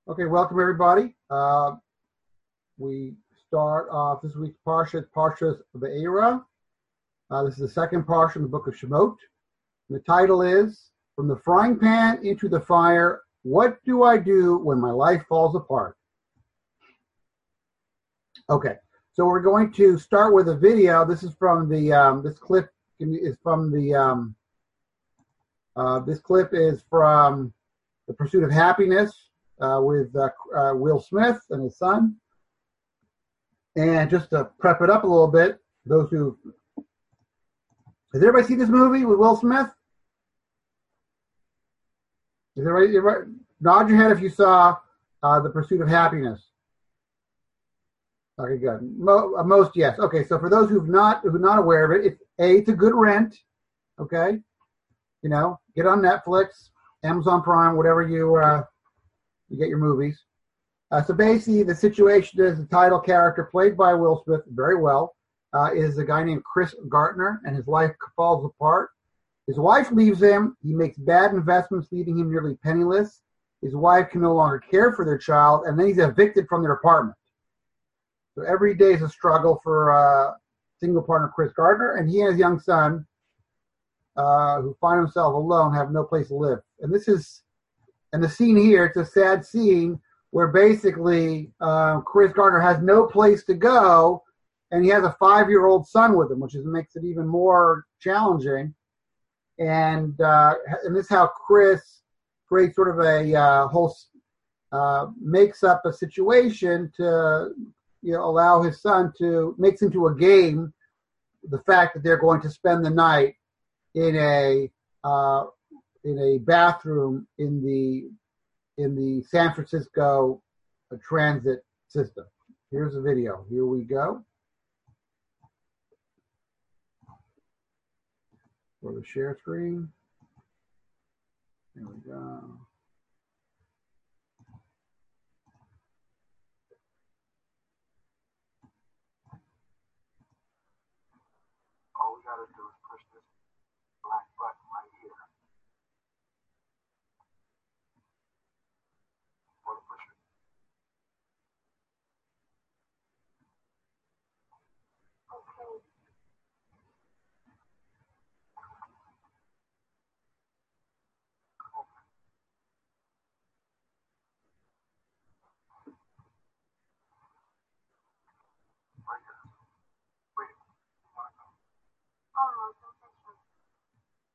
Okay, welcome everybody. We start off this week's Parsha, Parshas Va'era. This is the second Parsha in the book of Shemot. And the title is, From the Frying Pan into the Fire, What Do I Do When My Life Falls Apart? Okay, so we're going to start with a video. This is from the, this clip is from the, this clip is from The Pursuit of Happiness with Will Smith and his son. And just to prep it up a little bit, those who has everybody seen this movie with Will Smith? Is everybody nod your head if you saw The Pursuit of Happiness? Okay, good. Most yes. Okay, so for those who are not aware of it, it's a good rent. Okay, you know, get on Netflix, Amazon Prime, whatever you get your movies. So basically, the situation is the title character, played by Will Smith very well, is a guy named Chris Gardner, and his life falls apart. His wife leaves him. He makes bad investments, leaving him nearly penniless. His wife can no longer care for their child, and then he's evicted from their apartment. So every day is a struggle for single partner Chris Gardner, and he and his young son, who find himself alone, have no place to live. And the scene here, it's a sad scene where basically Chris Gardner has no place to go, and he has a 5-year-old son with him, which makes it even more challenging. And this is how Chris creates sort of a makes up a situation to allow his son to makes into a game the fact that they're going to spend the night in a bathroom in the San Francisco transit system. Here's the video. Here we go. For the share screen. Here we go. All we gotta do is push this black button right here. Or to push it. Okay. Right here. Wait. Oh, no, it's not this one.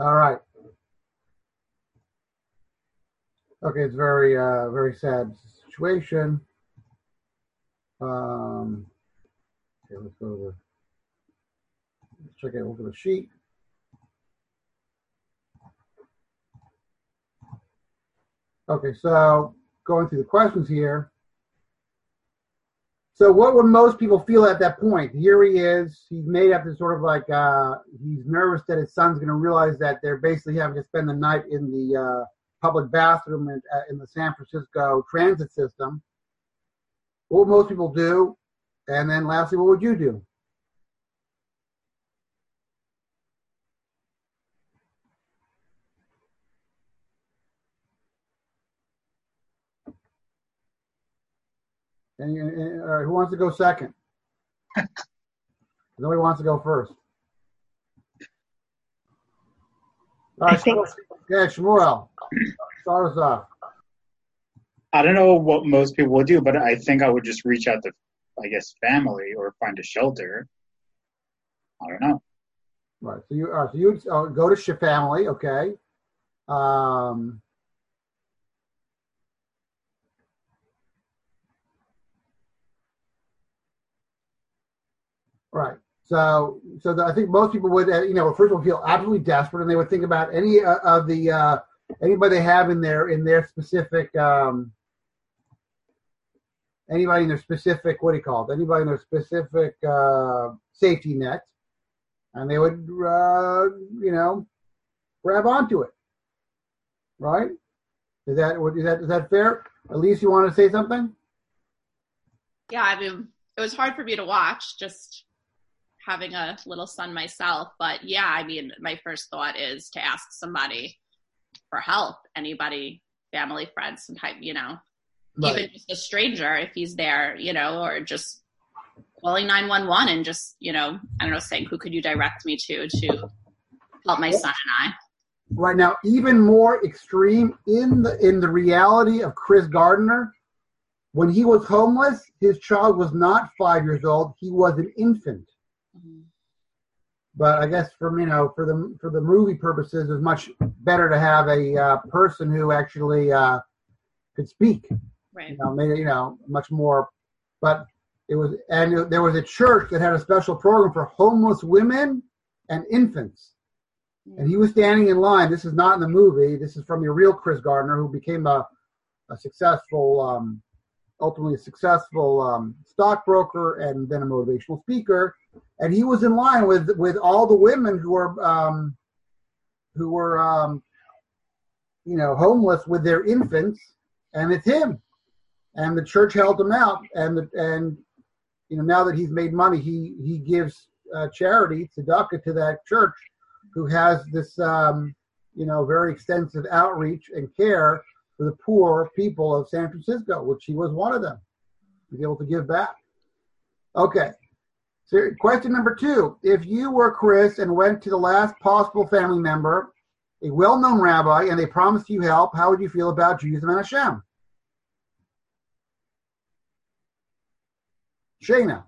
All right. Okay, it's very, very sad situation. Okay, let's go to let's check out, look at the sheet. Okay, so going through the questions here. So what would most people feel at that point? Here he is. He's made up to sort of like, he's nervous that his son's going to realize that they're basically having to spend the night in the public bathroom in the San Francisco transit system. What would most people do? And then lastly, what would you do? And all right, who wants to go second? Nobody wants to go first. All right, Shmuel, start us off. I don't know what most people would do, but I think I would just reach out to, I guess, family or find a shelter. I don't know. Right. So you go to your family, okay? Right. So I think most people would, first of all, feel absolutely desperate, and they would think about any of the anybody they have in their specific anybody in their specific, what do you call it? Anybody in their specific safety net, and they would grab onto it. Right? Is that fair? Elise, you want to say something? Yeah, I mean, it was hard for me to watch, just having a little son myself. But yeah, I mean, my first thought is to ask somebody for help. Anybody, family, friends, some type, right. Even just a stranger if he's there, or just calling 911 and just, I don't know, saying, who could you direct me to help my son and I? Right now, even more extreme in the reality of Chris Gardner, when he was homeless, his child was not 5 years old. He was an infant. Mm-hmm. But I guess for the movie purposes, it's much better to have a person who actually could speak. Right. Much more. But there was a church that had a special program for homeless women and infants. Mm-hmm. And he was standing in line. This is not in the movie. This is from the real Chris Gardner, who became a successful, ultimately a successful stockbroker and then a motivational speaker. And he was in line with all the women who were homeless with their infants, and it's him. And the church held him out, and now that he's made money, he gives charity, tzedakah, to that church, who has this very extensive outreach and care for the poor people of San Francisco, which he was one of them. He was able to give back. Okay. So question number 2. If you were Chris and went to the last possible family member, a well-known rabbi, and they promised you help, how would you feel about Judaism and Hashem? Shayna.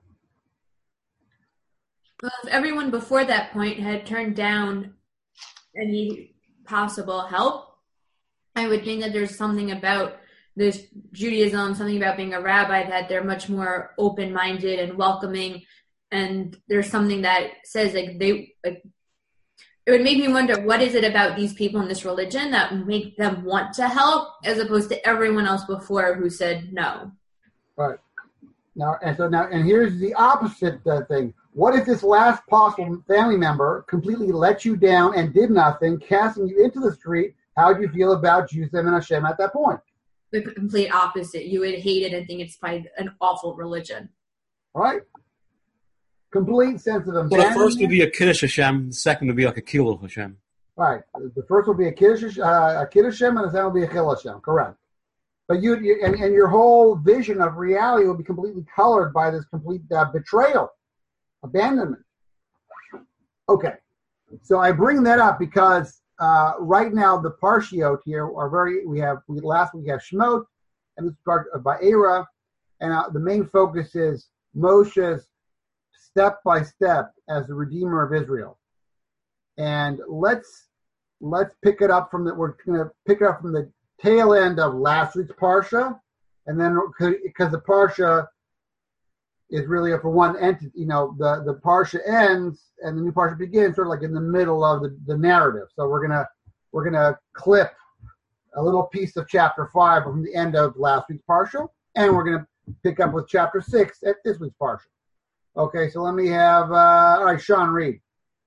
Well, if everyone before that point had turned down any possible help, I would think that there's something about this Judaism, something about being a rabbi, that they're much more open-minded and welcoming. And there's something that says it would make me wonder, what is it about these people in this religion that make them want to help, as opposed to everyone else before who said no? Right. And here's the opposite thing. What if this last possible family member completely let you down and did nothing, casting you into the street? How would you feel about Judaism and Hashem at that point? The complete opposite. You would hate it and think it's probably an awful religion. Right. Complete sense of abandonment. Well, the first would be a Kiddush Hashem. The second would be like a Kilul Hashem. Right. The first will be a Kiddush Hashem, and the second will be a Chil Hashem. Correct. But you your whole vision of reality will be completely colored by this complete betrayal, abandonment. Okay. So I bring that up because right now the Parshiot here are last week we have Shemot, and this is part of Ba'era, and the main focus is Moshe's step by step as the Redeemer of Israel. And let's let's pick it up from we're going to pick it up from the tail end of last week's Parsha, and then because the Parsha is really for one entity, the Parsha ends and the new Parsha begins sort of like in the middle of the narrative. So we're gonna clip a little piece of chapter 5 from the end of last week's Parsha, and we're gonna pick up with chapter 6 at this week's Parsha. Okay, so let me have all right, Sean, read.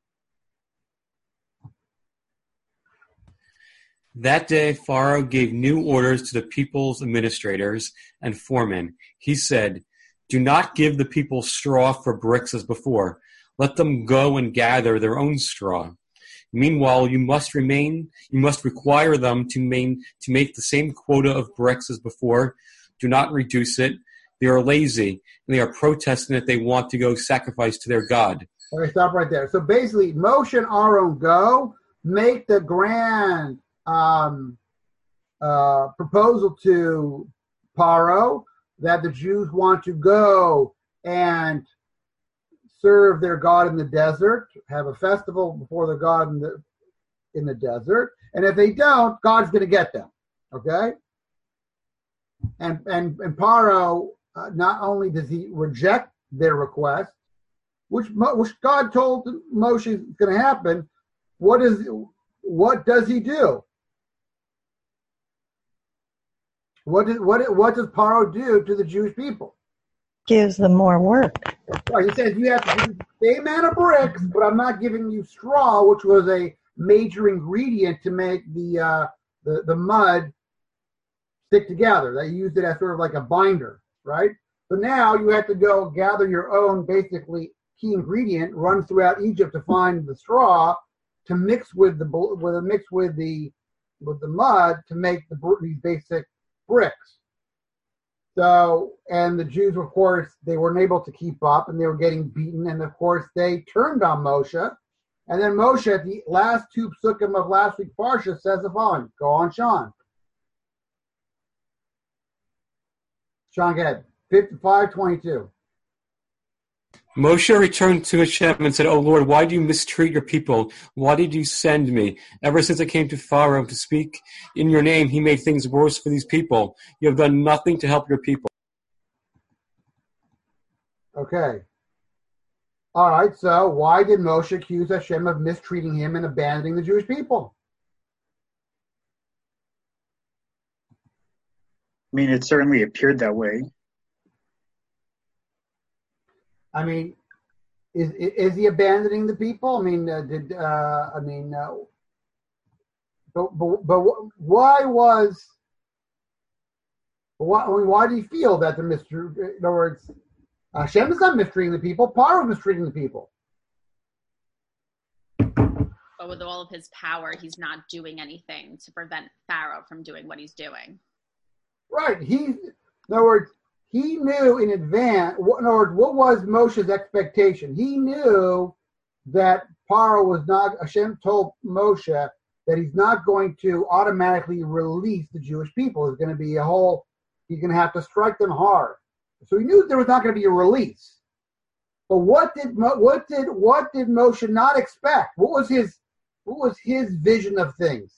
That day, Pharaoh gave new orders to the people's administrators and foremen. He said, "Do not give the people straw for bricks as before. Let them go and gather their own straw. Meanwhile, you must require them to make the same quota of bricks as before. Do not reduce it. They are lazy, and they are protesting that they want to go sacrifice to their God." Okay, stop right there. So basically, Moshe and Aaron go make the grand proposal to Paro that the Jews want to go and serve their God in the desert, have a festival before their God in the desert, and if they don't, God's going to get them. Okay, and Paro not only does he reject their request, which God told Moshe is going to happen. What does he do? What does Paro do to the Jewish people? Gives them more work. Right, he says you have to do the same amount of bricks, but I'm not giving you straw, which was a major ingredient to make the mud stick together. They used it as sort of like a binder, right? So now you have to go gather your own basically key ingredient, run throughout Egypt to find the straw to mix with the mud to make these basic bricks. So, and the Jews, of course, they weren't able to keep up, and they were getting beaten, and of course they turned on Moshe. And then Moshe, at the last two psukim of last week's Parsha, says the following. Go on, Sean. Sean, go ahead. 55:22. Moshe returned to Hashem and said, "O Lord, why do you mistreat your people? Why did you send me? Ever since I came to Pharaoh to speak in your name, he made things worse for these people. You have done nothing to help your people." Okay. All right, so why did Moshe accuse Hashem of mistreating him and abandoning the Jewish people? I mean, it certainly appeared that way. I mean, is he abandoning the people? I mean, why do you feel that the mistreat? In other words, Hashem is not mistreating the people. Paro is mistreating the people. But with all of his power, he's not doing anything to prevent Pharaoh from doing what he's doing. Right. In other words, he knew in advance. In other words, what was Moshe's expectation? He knew that Paro was not. Hashem told Moshe that he's not going to automatically release the Jewish people. There's going to be he's going to have to strike them hard. So he knew there was not going to be a release. But what did Moshe not expect? What was his vision of things?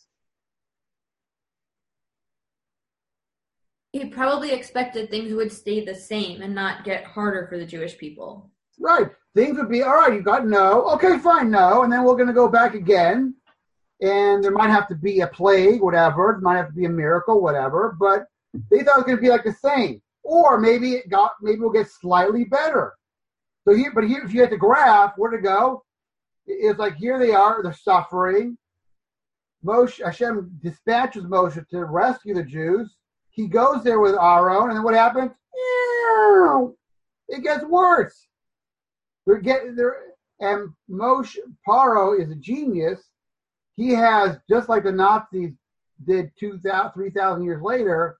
He probably expected things would stay the same and not get harder for the Jewish people. Right. Things would be, all right, you got no. Okay, fine, no. And then we're going to go back again. And there might have to be a plague, whatever. There might have to be a miracle, whatever. But they thought it was going to be like the same. Or maybe we'll get slightly better. So here, if you had the graph, where to go? It's like here they are, they're suffering. Hashem dispatches Moshe to rescue the Jews. He goes there with Aaron, and then what happens? It gets worse. And Moshe Paro is a genius. He has, just like the Nazis did 3,000 years later,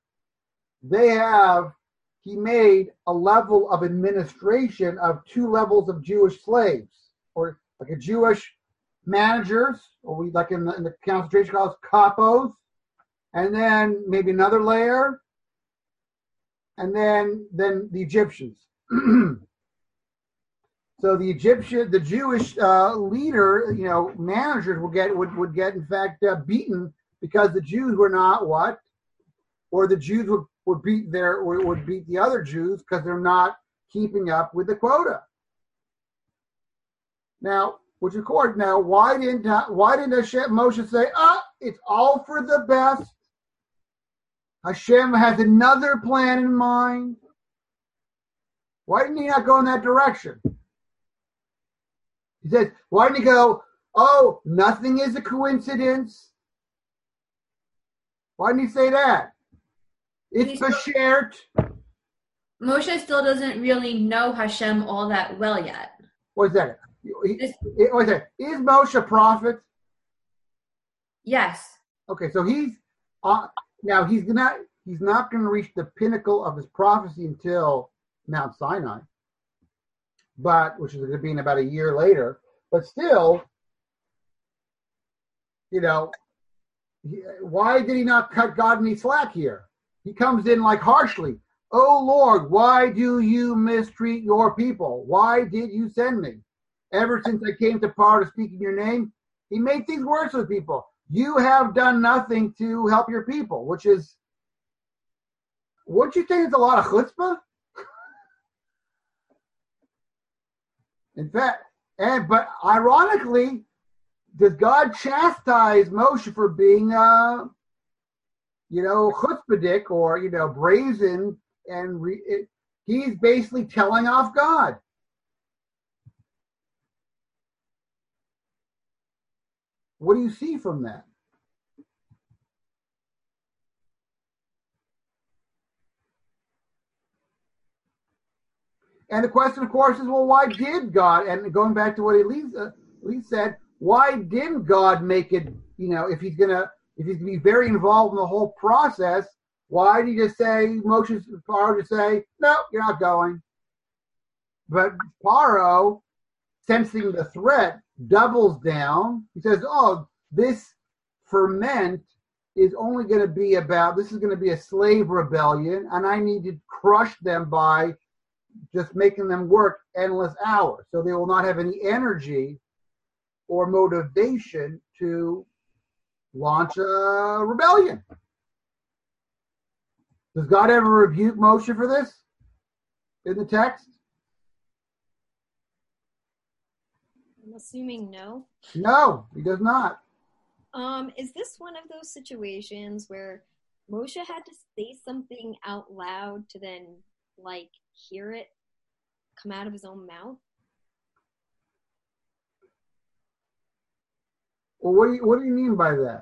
he made a level of administration of 2 levels of Jewish slaves, or like a Jewish managers, or we like in the concentration camps, kapos, and then maybe another layer, and then the Egyptians. So the Jewish leader, managers would get in fact beaten because the Jews were not what, or the Jews would beat the other Jews because they're not keeping up with the quota. Now, which of course, why didn't Moshe say, it's all for the best? Hashem has another plan in mind. Why didn't he not go in that direction? He says, why didn't he go, nothing is a coincidence? Why didn't he say that? It's beshert. Moshe still doesn't really know Hashem all that well yet. What's that? Is Moshe a prophet? Yes. Okay, so he's now he's not going to reach the pinnacle of his prophecy until Mount Sinai, which is going to be in about a year later. But still, why did he not cut God any slack here? He comes in like harshly. Oh Lord, why do you mistreat your people? Why did you send me? Ever since I came to power to speak in your name, he made things worse with people. You have done nothing to help your people, which is, wouldn't you think it's a lot of chutzpah? In fact, but ironically, does God chastise Moshe for being, chutzpahdik or, brazen, and he's basically telling off God. What do you see from that? And the question, of course, is, well, why did God, and going back to what Elise said, why didn't God make it, if he's going to be very involved in the whole process, why did he just say, Moshe's Paro to say, no, you're not going? But Paro, sensing the threat, doubles down. He says, this ferment is only going to be this is going to be a slave rebellion, and I need to crush them by just making them work endless hours. So they will not have any energy or motivation to launch a rebellion. Does God ever rebuke Moshe for this in the text? I'm assuming no. No, he does not. Is this one of those situations where Moshe had to say something out loud to then, hear it come out of his own mouth? Well, what do you mean by that?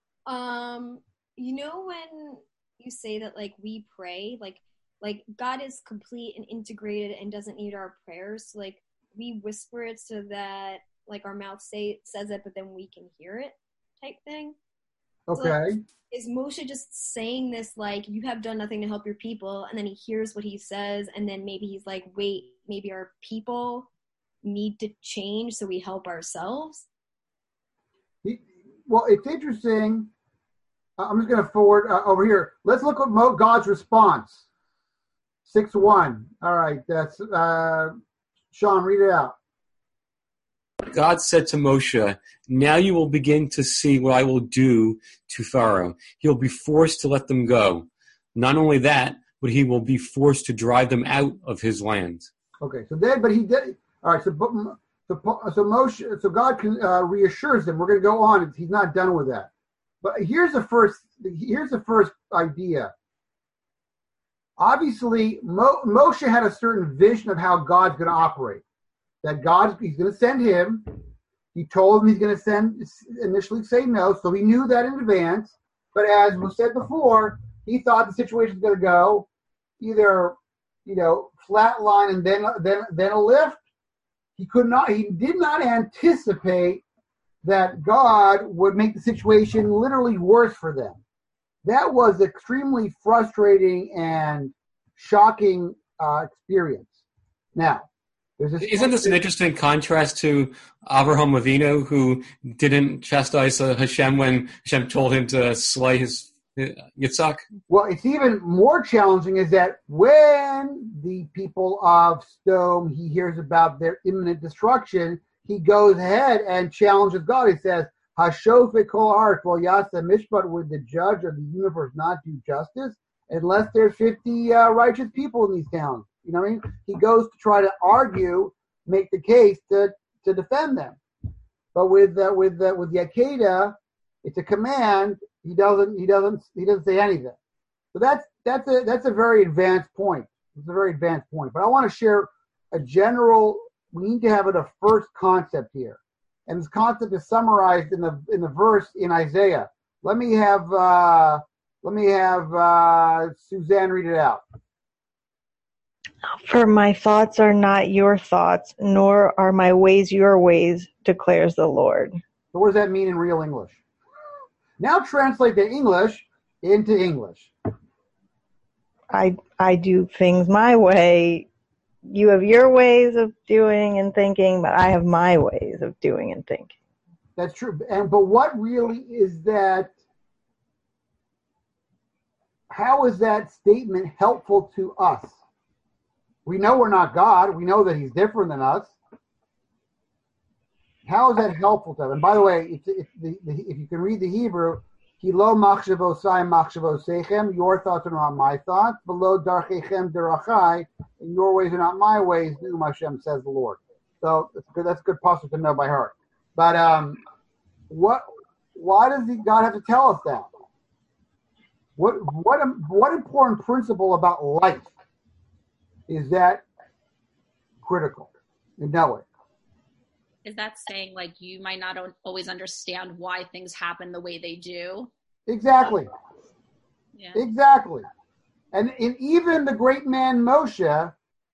When you say that, we pray, God is complete and integrated and doesn't need our prayers, so, we whisper it so that our mouth says it, but then we can hear it, type thing. Okay. So, is Moshe just saying this you have done nothing to help your people, and then he hears what he says, and then maybe he's like, wait, maybe our people need to change so we help ourselves? Well, it's interesting. I'm just going to forward over here. Let's look at God's response. 6:1. All right, that's Sean, read it out. God said to Moshe, now you will begin to see what I will do to Pharaoh. He will be forced to let them go. Not only that, but he will be forced to drive them out of his land. Okay, but he did. All right, so Moshe, so God reassures them. We're going to go on. He's not done with that. But here's the first idea. Obviously, Moshe had a certain vision of how God's going to operate. That he's going to send him. He told him he's going to initially say no, so he knew that in advance. But as was said before, he thought the situation was going to go either, flat line and then a lift. He did not anticipate that God would make the situation literally worse for them. That was extremely frustrating and shocking experience. Now, isn't this an interesting contrast to Avraham Avinu, who didn't chastise Hashem when Hashem told him to slay his Yitzhak? Well, it's even more challenging is that when the people of Sodom, he hears about their imminent destruction, he goes ahead and challenges God. He says, Hashofet kol haaretz lo yaseh mishpat, would the judge of the universe not do justice unless there's 50 righteous people in these towns? You know what I mean? He goes to try to argue, make the case to defend them. But with Yakeda, it's a command. He doesn't say anything. So that's a very advanced point. It's a very advanced point. But I want to share a general. We need to have a first concept here, and this concept is summarized in the verse in Isaiah. Let me have Suzanne read it out. For my thoughts are not your thoughts, nor are my ways your ways, declares the Lord. So what does that mean in real English? Now translate the English into English. I do things my way. You have your ways of doing and thinking, but I have my ways of doing and thinking. That's true. But what really is that? How is that statement helpful to us? We know we're not God. We know that he's different than us. How is that helpful to them? And by the way, if you can read the Hebrew, Hilo machshavosai machshavosechem, your thoughts are not my thoughts. Below darchechem derachai, and your ways are not my ways, Neum Hashem, says the Lord. So that's a good passage to know by heart. But why does God have to tell us that? What important principle about life is that critical in knowing? Is that saying like you might not always understand why things happen the way they do? Exactly. Yeah. Exactly. And even the great man Moshe,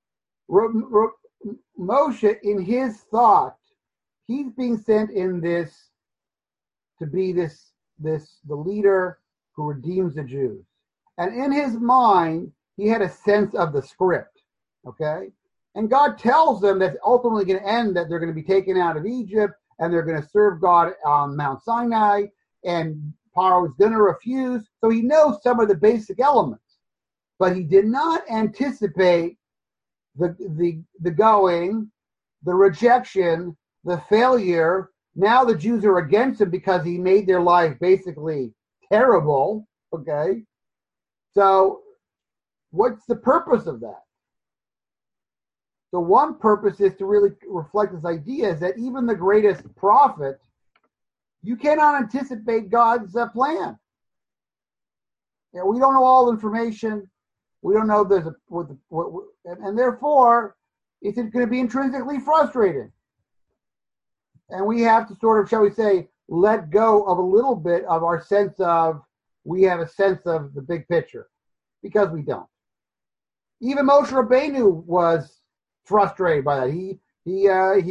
Moshe in his thought, he's being sent in this to be the leader who redeems the Jews. And in his mind, he had a sense of the script. Okay? And God tells them that's ultimately going to end, that they're going to be taken out of Egypt and they're going to serve God on Mount Sinai, and Paro is going to refuse. So he knows some of the basic elements, but he did not anticipate the going, the rejection, the failure. Now the Jews are against him because he made their life basically terrible. Okay? So what's the purpose of that? The one purpose is to really reflect this idea is that even the greatest prophet, you cannot anticipate God's plan. You know, we don't know all the information. We don't know and therefore it's going to be intrinsically frustrating. And we have to sort of, shall we say, let go of a little bit of our sense of, we have a sense of the big picture, because we don't. Even Moshe Rabbeinu was frustrated by that. He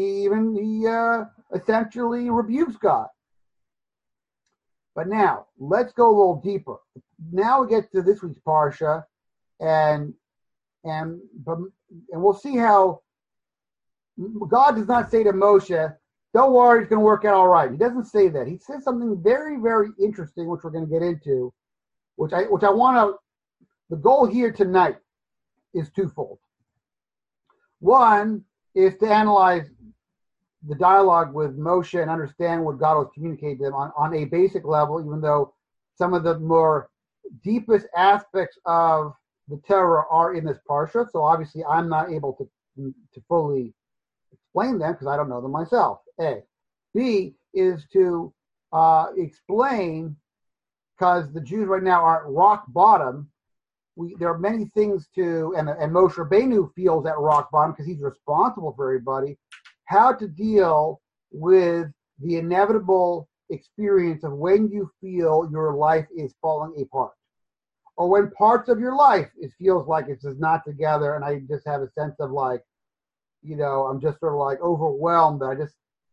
essentially rebukes God. But now let's go a little deeper. Now we get to this week's parsha, and we'll see how God does not say to Moshe, "Don't worry, it's going to work out all right." He doesn't say that. He says something very, very interesting, which we're going to get into, which I want to. The goal here tonight is twofold. One is to analyze the dialogue with Moshe and understand what God was communicating to them on a basic level, even though some of the more deepest aspects of the Torah are in this parsha. So obviously I'm not able to fully explain them because I don't know them myself, A. B is to explain, because the Jews right now are at rock bottom. There are many things and Moshe Rabbeinu feels at rock bottom because he's responsible for everybody, how to deal with the inevitable experience of when you feel your life is falling apart, or when parts of your life, it feels like it's just not together, and I just have a sense of like, I'm just sort of like overwhelmed. I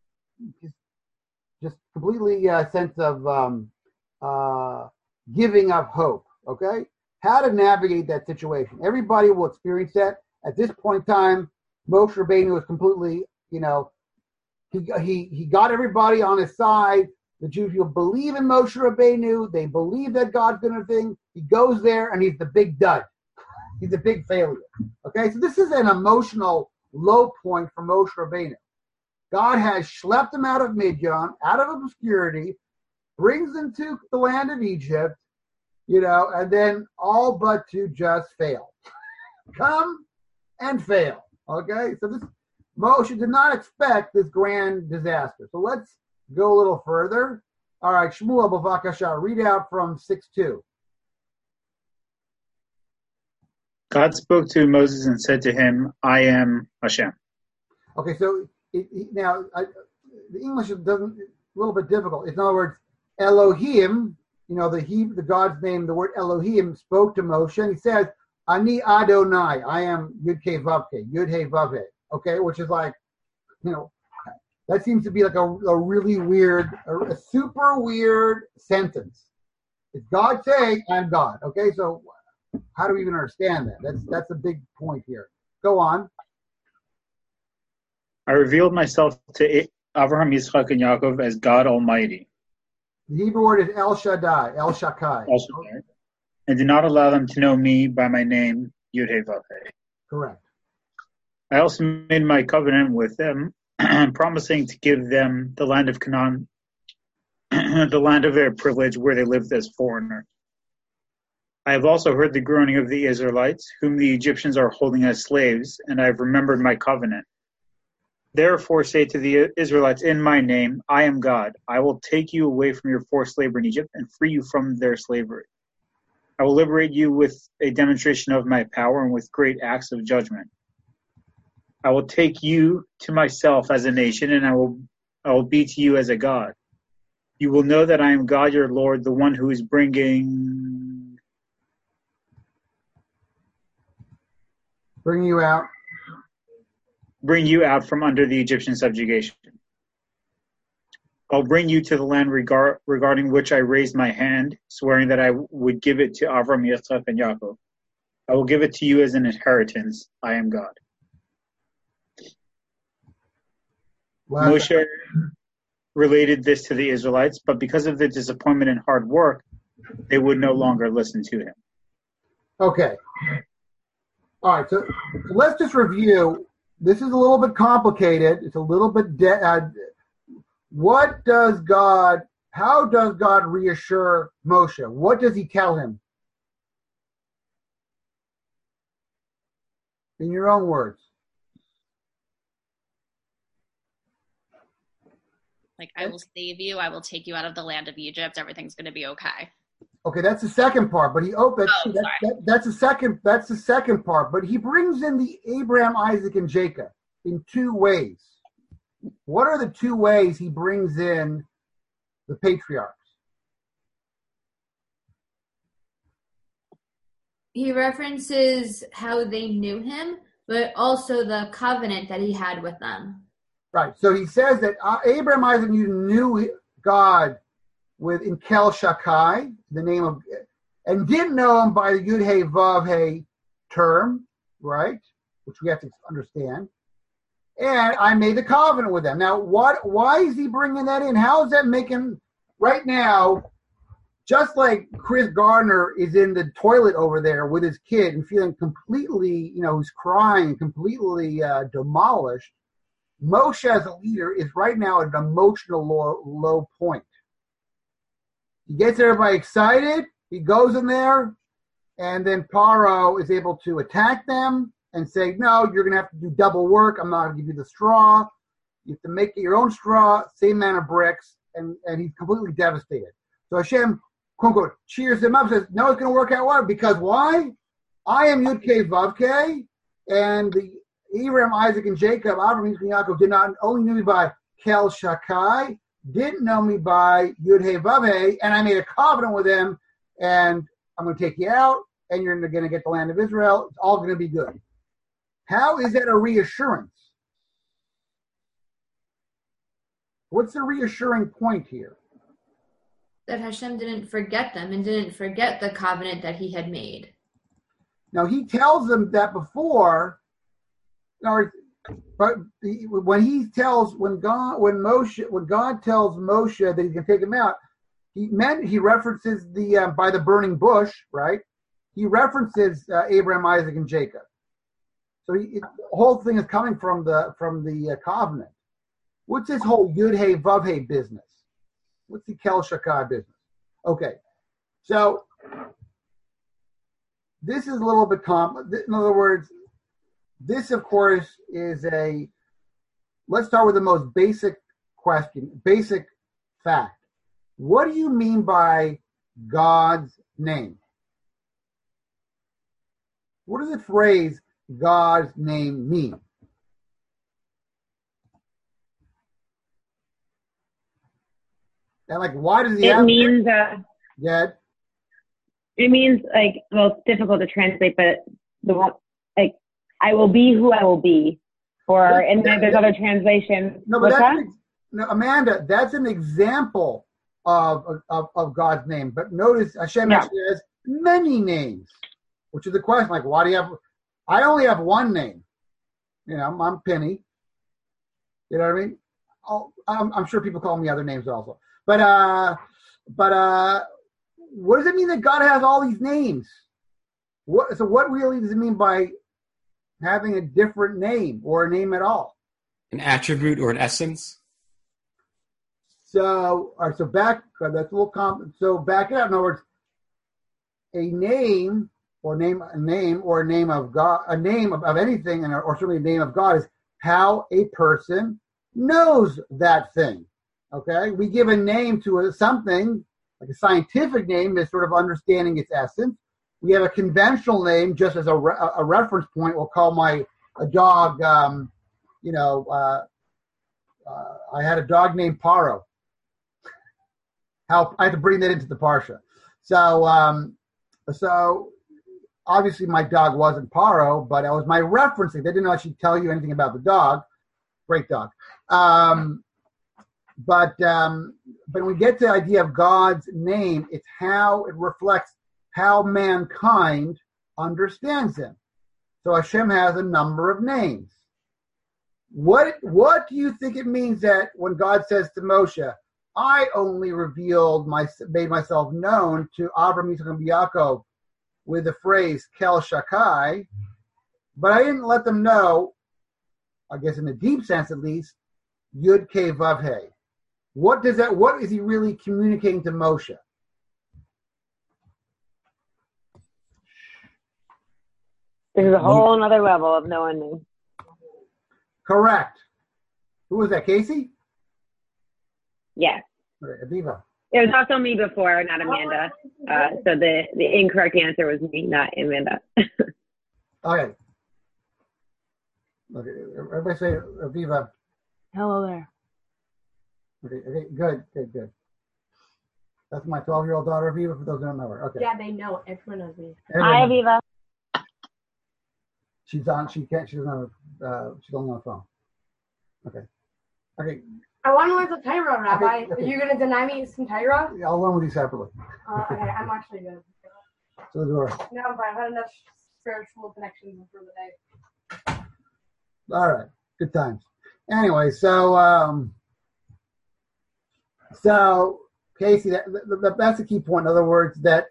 just completely sense of giving up hope. Okay? How to navigate that situation. Everybody will experience that. At this point in time, Moshe Rabbeinu was completely, he got everybody on his side. The Jewish people believe in Moshe Rabbeinu. They believe that God's going to thing. He goes there and he's the big dud. He's a big failure. Okay, so this is an emotional low point for Moshe Rabbeinu. God has schlepped him out of Midian, out of obscurity, brings him to the land of Egypt, and then all but to just fail. Come and fail. Okay, so this Moshe did not expect this grand disaster. So let's go a little further. All right, Shmuel Bavakasha, read out from 6:2. God spoke to Moses and said to him, I am Hashem. Okay, so the English doesn't, a little bit difficult. In other words, Elohim, the God's name, the word Elohim spoke to Moshe, and he says, Ani Adonai, I am Yud-Kei Vav-Kei, Yud-Hei Vav-Hei. Okay, which is like, that seems to be like a really weird, a super weird sentence. It's God saying, I'm God. Okay, so how do we even understand that? That's a big point here. Go on. I revealed myself to Abraham, Yitzchak, and Yaakov as God Almighty. The Hebrew word is El Shaddai, El Shakai. El Shaddai. And did not allow them to know me by my name, Yud-Hei Vav-Hei. Correct. I also made my covenant with them, promising to give them the land of Canaan, the land of their privilege where they lived as foreigners. I have also heard the groaning of the Israelites, whom the Egyptians are holding as slaves, and I have remembered my covenant. Therefore say to the Israelites in my name, I am God. I will take you away from your forced slavery in Egypt and free you from their slavery. I will liberate you with a demonstration of my power and with great acts of judgment. I will take you to myself as a nation, and I will be to you as a God. You will know that I am God, your Lord, the one who is bringing you out. Bring you out from under the Egyptian subjugation. I'll bring you to the land regarding which I raised my hand, swearing that I would give it to Avram, Yitzchak, and Yaakov. I will give it to you as an inheritance. I am God. Wow. Moshe related this to the Israelites, but because of the disappointment and hard work, they would no longer listen to him. Okay. All right, so let's just review. This is a little bit complicated. It's a little bit how does God reassure Moshe? What does he tell him? In your own words. Like, I will save you. I will take you out of the land of Egypt. Everything's going to be okay. Okay, that's the second part. But that's the second part. But he brings in the Abraham, Isaac, and Jacob in two ways. What are the two ways he brings in the patriarchs? He references how they knew him, but also the covenant that he had with them. Right. So he says that Abraham, Isaac, knew God in Kel Shakai, the name of, and didn't know him by the Yud-Hei Vav-Hei term, right? Which we have to understand. And I made the covenant with them. Now, why is he bringing that in? How is that making, right now, just like Chris Gardner is in the toilet over there with his kid and feeling completely, he's crying, completely demolished, Moshe as a leader is right now at an emotional low point. He gets everybody excited. He goes in there, and then Paro is able to attack them and say, no, you're going to have to do double work. I'm not going to give you the straw. You have to make it your own straw, same amount of bricks, and he's completely devastated. So Hashem, quote unquote, cheers him up, says, no, it's going to work out well. Because why? I am Yud-Kei Vav-Kei, and the Abraham, Isaac, and Jacob, Abraham, Isaac, and Yaakov did not only know me by Kel Shakai, didn't know me by Yud-Hei Vav-Hei, and I made a covenant with them, and I'm going to take you out, and you're going to get the land of Israel. It's all going to be good. How is that a reassurance? What's the reassuring point here? That Hashem didn't forget them and didn't forget the covenant that he had made. Now, he tells them that before, or But when God tells Moshe that he can take him out, he references the by the burning bush, right? He references Abraham, Isaac, and Jacob. So the whole thing is coming from the covenant. What's this whole Yud Hey Vav Hey business? What's the Kel Shakai business? Okay, so this is a little bit in other words, this of course is let's start with the most basic question, basic fact. What do you mean by God's name? What does the phrase God's name mean? And why does he It have means Yeah. it means well, it's difficult to translate, but I will be who I will be, and then there's other translations. No, but Amanda, that's an example of God's name. But notice Hashem actually has many names, which is the question. Why do you have? I only have one name. I'm Penny. You know what I mean? I'm sure people call me other names also. But what does it mean that God has all these names? What really does it mean by having a different name or a name at all? An attribute or an essence? So back that's a little so back it up. In other words, a name of God, a name of anything, or certainly a name of God is how a person knows that thing. Okay, we give a name to something, like a scientific name is sort of understanding its essence. We have a conventional name just as a reference point. We'll call a dog, I had a dog named Paro. I had to bring that into the Parsha. So obviously my dog wasn't Paro, but that was my referencing. They didn't actually tell you anything about the dog. Great dog. But when we get to the idea of God's name, it's how it reflects how mankind understands him. So Hashem has a number of names. What do you think it means that when God says to Moshe, I only made myself known to Abraham, Yitzchak, and Yaakov with the phrase Kel Shakai, but I didn't let them know, I guess in the deep sense at least, Yud Kei Vav Hey. What is he really communicating to Moshe? This is a whole another level of knowing me. Correct. Who was that, Casey? Yes. Okay, Aviva. It was also me before, not Amanda. So the incorrect answer was me, not Amanda. Okay. Everybody say Aviva. Hello there. Okay, good. That's my 12-year-old daughter, Aviva, for those who don't know her. Okay. Yeah, they know. Everyone knows me. Hi, Aviva. She's on. She can't. She doesn't have. She's only on the phone. Okay. I want to learn some Torah, Rabbi. Okay. Are you going to deny me some Torah? I'll learn with you separately. Okay, I'm actually good. So the door. No, but I've had enough spiritual connections for the day. All right. Good times. Anyway, so Casey, that's the key point. In other words, that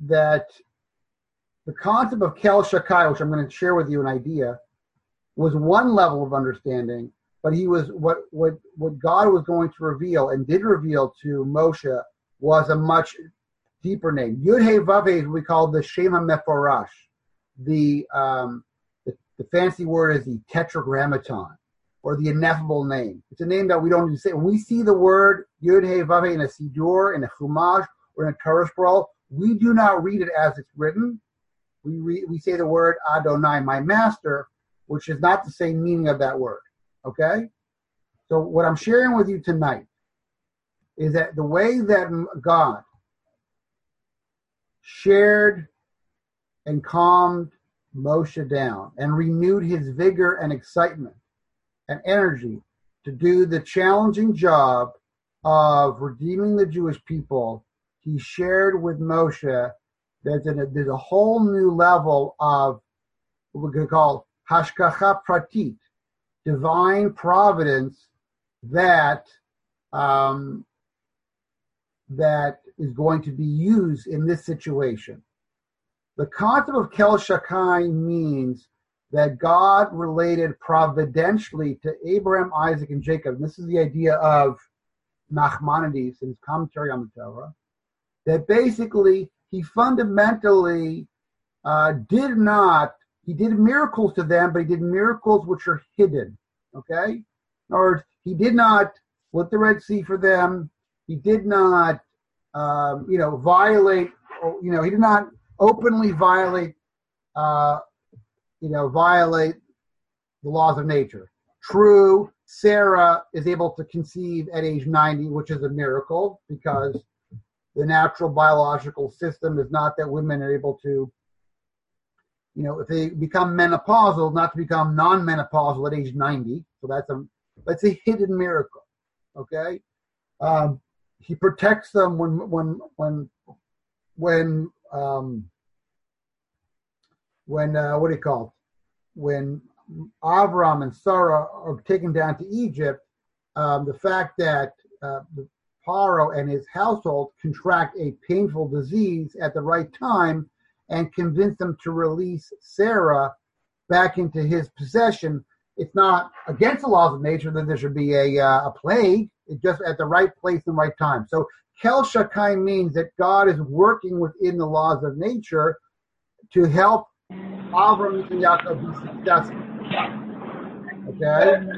the concept of Kel Shakai, which I'm going to share with you an idea, was one level of understanding, but he was what God was going to reveal and did reveal to Moshe was a much deeper name. Yud Hey Vav Hey is what we call the Shem HaMeforash. The fancy word is the Tetragrammaton, or the ineffable name. It's a name that we don't even say. When we see the word Yud Hey Vav Hey in a Siddur, in a Chumash, or in a Torah scroll, we do not read it as it's written. We say the word Adonai, my master, which is not the same meaning of that word. Okay? So what I'm sharing with you tonight is that the way that God shared and calmed Moshe down and renewed his vigor and excitement and energy to do the challenging job of redeeming the Jewish people, he shared with Moshe that there's a whole new level of what we're going to call hashgacha pratit, divine providence that that is going to be used in this situation. The concept of Kel Shakai means that God related providentially to Abraham, Isaac, and Jacob. And this is the idea of Nachmanides in his commentary on the Torah, that basically he fundamentally he did miracles to them, but he did miracles which are hidden, okay? Or he did not split the Red Sea for them. He did not, violate, he did not openly violate, violate the laws of nature. True, Sarah is able to conceive at age 90, which is a miracle because the natural biological system is not that women are able to, if they become menopausal, not to become non-menopausal at age 90. So that's a hidden miracle. Okay, he protects them when what do you call it? When Avram and Sarah are taken down to Egypt, the fact that Paro and his household contract a painful disease at the right time and convince them to release Sarah back into his possession, it's not against the laws of nature that there should be a plague. It's just at the right place and right time. So Kel Shakai means that God is working within the laws of nature to help Avram and Yaakov be successful. Okay?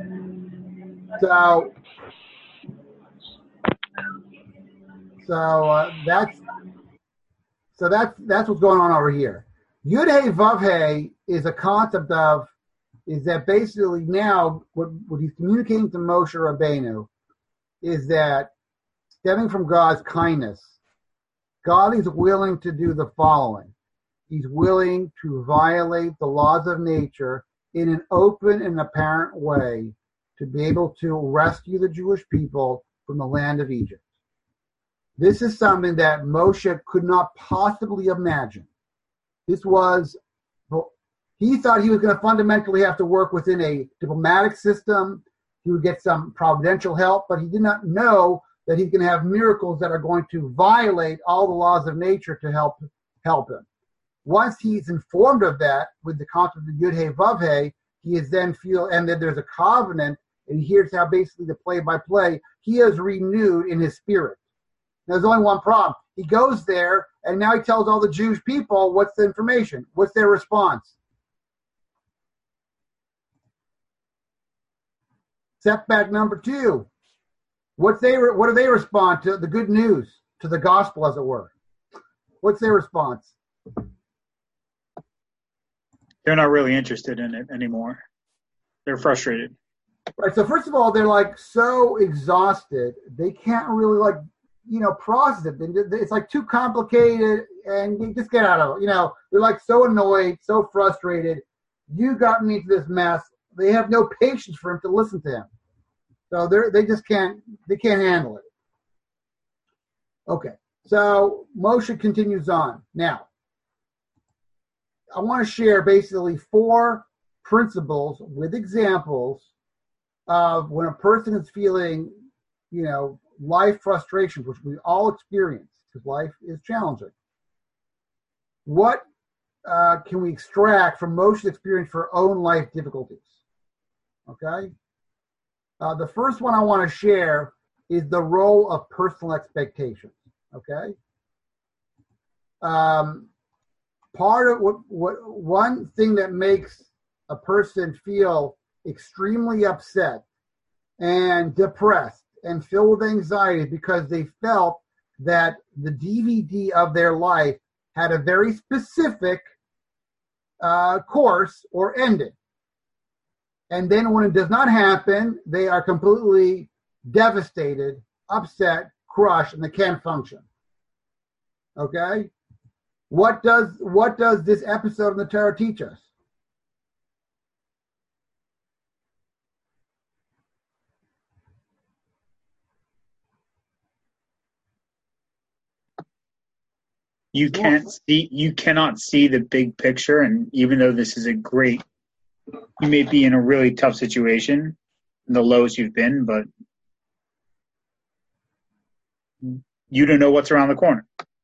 So that's what's going on over here. Yud Hey Vav Hey is a concept of, is that basically now what he's communicating to Moshe Rabbeinu is that stemming from God's kindness, God is willing to do the following. He's willing to violate the laws of nature in an open and apparent way to be able to rescue the Jewish people from the land of Egypt. This is something that Moshe could not possibly imagine. He thought he was going to fundamentally have to work within a diplomatic system. He would get some providential help, but he did not know that he's going to have miracles that are going to violate all the laws of nature to help him. Once he's informed of that with the concept of Yud Hey Vav Hey, he is then and then there's a covenant, and here's how basically the play-by-play, he is renewed in his spirit. There's only one problem. He goes there, and now he tells all the Jewish people what's the information. What's their response? Setback number 2. What do they respond to? The good news, to the gospel, as it were. What's their response? They're not really interested in it anymore. They're frustrated. Right. So first of all, they're like so exhausted, they can't really process it. It's like too complicated, and you just get out of it. They're like so annoyed, so frustrated. You got me into this mess. They have no patience for him to listen to him. So they can't handle it. Okay. So Moshe continues on. Now, I want to share basically 4 principles with examples of when a person is feeling, life frustrations, which we all experience because life is challenging. What can we extract from Moshe's experience for own life difficulties? Okay. The first one I want to share is the role of personal expectations. Okay. Part of one thing that makes a person feel extremely upset and depressed and filled with anxiety because they felt that the DVD of their life had a very specific course or ending. And then when it does not happen, they are completely devastated, upset, crushed, and they can't function. Okay? What does this episode of the Torah teach us? You cannot see the big picture, and even though this is a great you may be in a really tough situation, the lowest you've been, but you don't know what's around the corner.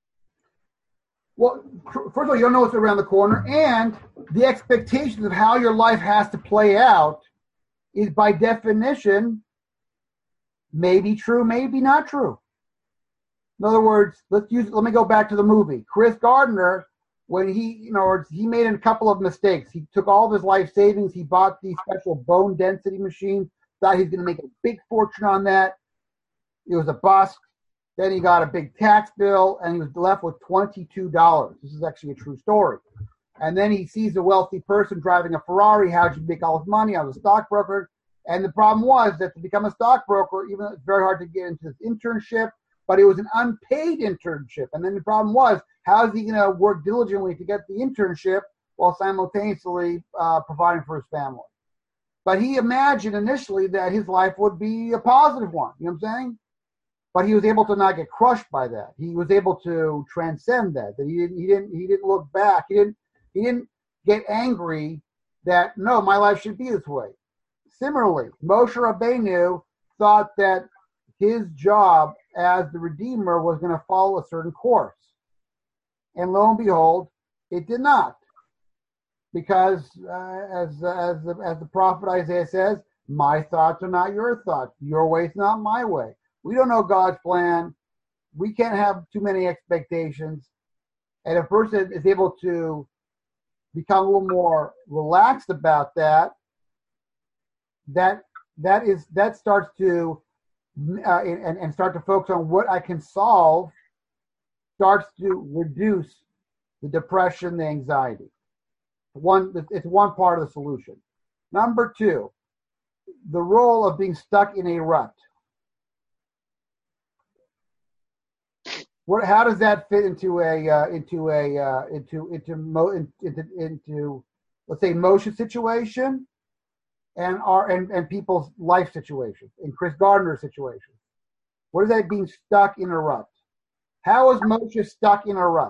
Well, first of all, you don't know what's around the corner, and the expectations of how your life has to play out is by definition maybe true, maybe not true. In other words, let me go back to the movie. Chris Gardner, when he made a couple of mistakes. He took all of his life savings. He bought these special bone density machines. Thought he was going to make a big fortune on that. It was a bust. Then he got a big tax bill, and he was left with $22. This is actually a true story. And then he sees a wealthy person driving a Ferrari. How did you make all his money? I was a stockbroker. And the problem was that to become a stockbroker, even though it's very hard to get into this internship, but it was an unpaid internship. And then the problem was, how is he going to work diligently to get the internship while simultaneously providing for his family? But he imagined initially that his life would be a positive one. You know what I'm saying? But he was able to not get crushed by that. He was able to transcend that. That he didn't look back. He didn't get angry that no, my life should be this way. Similarly, Moshe Rabbeinu thought that his job as the Redeemer was going to follow a certain course. And lo and behold, it did not. Because as the prophet Isaiah says, my thoughts are not your thoughts. Your way is not my way. We don't know God's plan. We can't have too many expectations. And if a person is able to become a little more relaxed about that, that starts to and start to focus on what I can solve, starts to reduce the depression, the anxiety. It's one part of the solution. Number two, the role of being stuck in a rut. How does that fit into let's say Moshe's situation and people's life situation, in Chris Gardner's situation? What is that being stuck in a rut? How is Moshe stuck in a rut?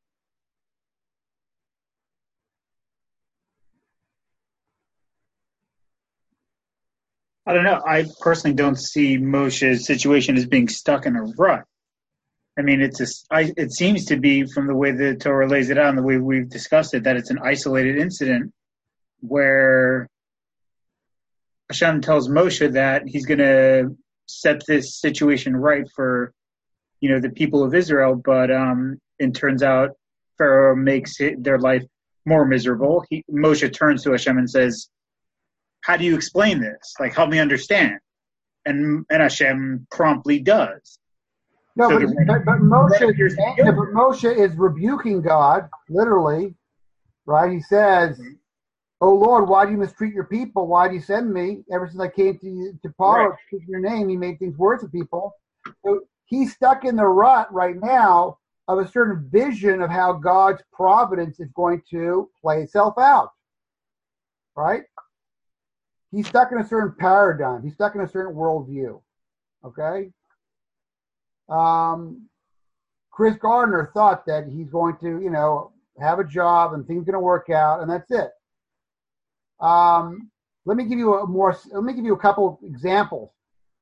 I don't know. I personally don't see Moshe's situation as being stuck in a rut. I mean, it seems to be, from the way the Torah lays it out and the way we've discussed it, that it's an isolated incident where Hashem tells Moshe that he's going to set this situation right for, the people of Israel, but it turns out Pharaoh makes their life more miserable. Moshe turns to Hashem and says, how do you explain this? Like, help me understand. And Hashem promptly does. No, so but Moshe is rebuking God, literally, right? He says, "Oh Lord, why do you mistreat your people? Why do you send me? Ever since I came to Paro, right, to your name, you made things worse for people." So he's stuck in the rut right now of a certain vision of how God's providence is going to play itself out, right? He's stuck in a certain paradigm. He's stuck in a certain worldview, okay? Chris Gardner thought that he's going to, have a job and things are going to work out, and that's it. Let me give you a couple of examples.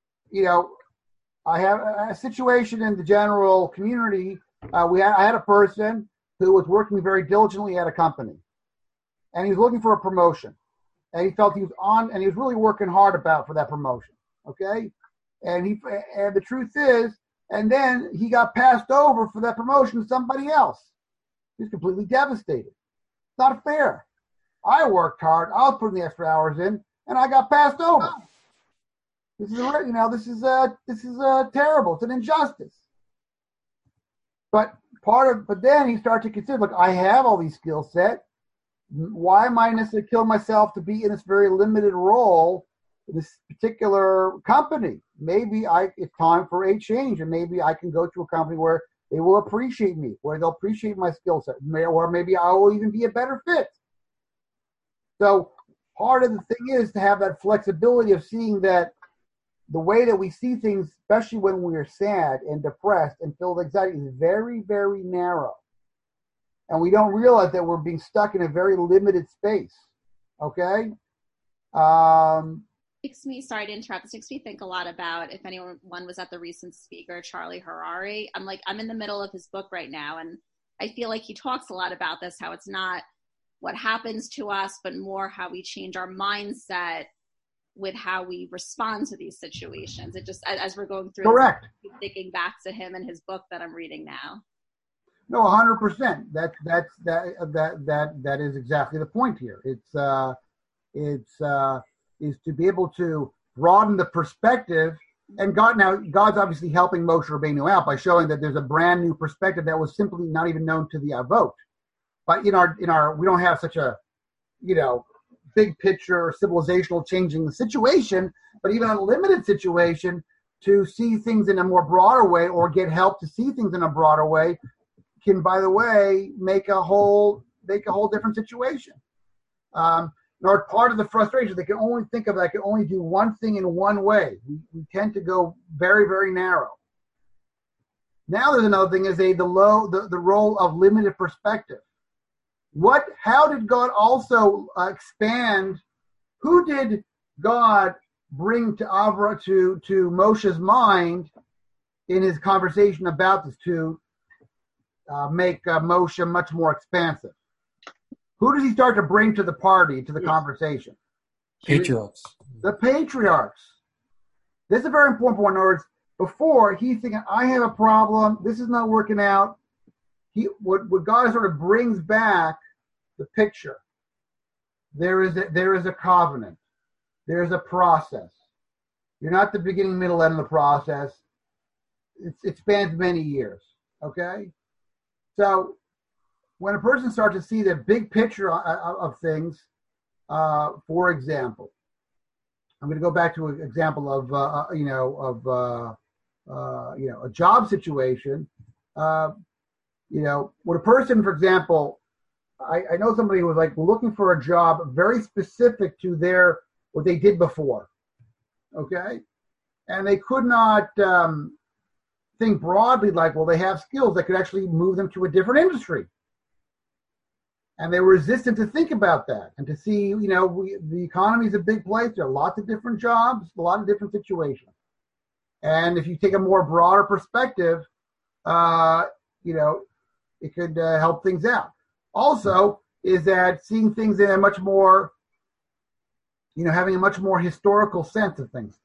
I have a situation in the general community. I had a person who was working very diligently at a company, and he was looking for a promotion, and he felt he was really working hard for that promotion. Okay, and the truth is. And then he got passed over for that promotion to somebody else. He's completely devastated. It's not fair. I worked hard. I was putting the extra hours in, and I got passed over. This is terrible. It's an injustice. But then he started to consider, look, I have all these skill set. Why am I necessarily killing myself to be in this very limited role? This particular company, maybe it's time for a change, and maybe I can go to a company where they will appreciate me, where they'll appreciate my skill set, or maybe I will even be a better fit. So part of the thing is to have that flexibility of seeing that the way that we see things, especially when we are sad and depressed and filled with anxiety, is very, very narrow. And we don't realize that we're being stuck in a very limited space. Okay. Makes me, sorry to interrupt, this makes me think a lot about, if anyone was at the recent speaker, Charlie Harari. I'm in the middle of his book right now, and I feel like he talks a lot about this, how it's not what happens to us, but more how we change our mindset with how we respond to these situations. It just, as we're going through Correct. this, I'm thinking back to him and his book that I'm reading now. No, 100%. That is exactly the point here. Is to be able to broaden the perspective, and God's obviously helping Moshe Rabbeinu out by showing that there's a brand new perspective that was simply not even known to the Avot. But in our we don't have such a big picture civilizational changing the situation, but even a limited situation to see things in a more broader way or get help to see things in a broader way can, by the way, make a whole different situation. Nor part of the frustration, they can only think of that, can only do one thing in one way. We tend to go very, very narrow. Now there's another thing, is the role of limited perspective. How did God also expand? Who did God bring to Moshe's mind in his conversation about this to make Moshe much more expansive? Who does he start to bring to the party, to the conversation? Patriarchs. The patriarchs. This is a very important point. In other words, before, he's thinking, I have a problem, this is not working out. What God sort of brings back the picture. There is a covenant. There is a process. You're not the beginning, middle, end of the process. It spans many years. Okay? So when a person starts to see the big picture of things, for example, I'm going to go back to an example of a job situation. When a person, for example, I know somebody who was like looking for a job very specific to what they did before, okay, and they could not think broadly like, well, they have skills that could actually move them to a different industry. And they were resistant to think about that and to see, the economy is a big place. There are lots of different jobs, a lot of different situations. And if you take a more broader perspective, it could help things out. Also, is that seeing things in a much more, having a much more historical sense of things.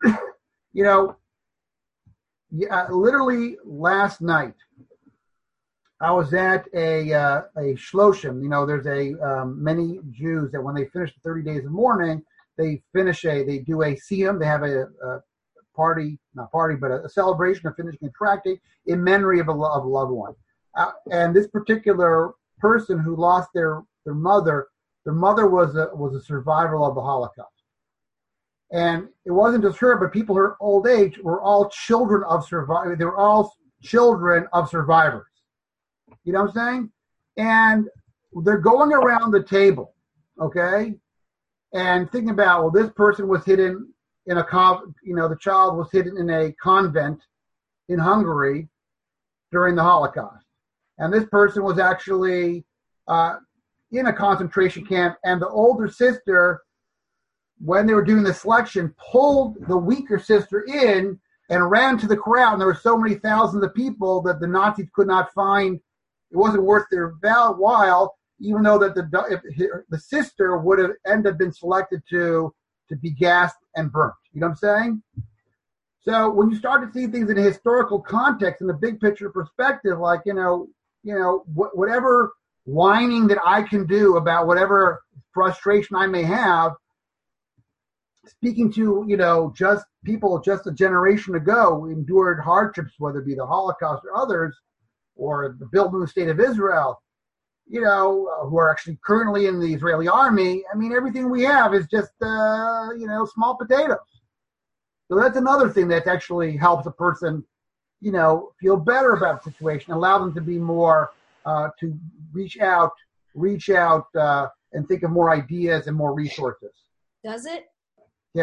Literally last night, I was at a shloshim. There's many Jews that when they finish the 30 days of mourning, they do a siyum. They have a celebration of finishing a tractate in memory of a loved one. And this particular person who lost their mother was a survivor of the Holocaust. And it wasn't just her, but people her old age were all children of survivors. They were all children of survivors. You know what I'm saying? And they're going around the table, okay, and thinking about, well, this person was hidden in the child was hidden in a convent in Hungary during the Holocaust. And this person was actually in a concentration camp, and the older sister, when they were doing the selection, pulled the weaker sister in and ran to the crowd. And there were so many thousands of people that the Nazis could not find. It wasn't worth their while, even though that the sister would have ended up been selected to be gassed and burnt. You know what I'm saying? So when you start to see things in a historical context, in the big picture perspective, like, whatever whining that I can do about whatever frustration I may have, speaking to, just people just a generation ago endured hardships, whether it be the Holocaust or others, or the building the state of Israel, who are actually currently in the Israeli army. I mean, everything we have is just, small potatoes. So that's another thing that actually helps a person, feel better about the situation, allow them to be more, to reach out, and think of more ideas and more resources. Does it? Yeah.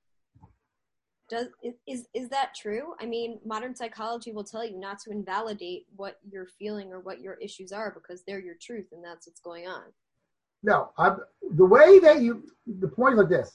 Is that true? I mean, modern psychology will tell you not to invalidate what you're feeling or what your issues are, because they're your truth and that's what's going on. No, the way that the point is like this.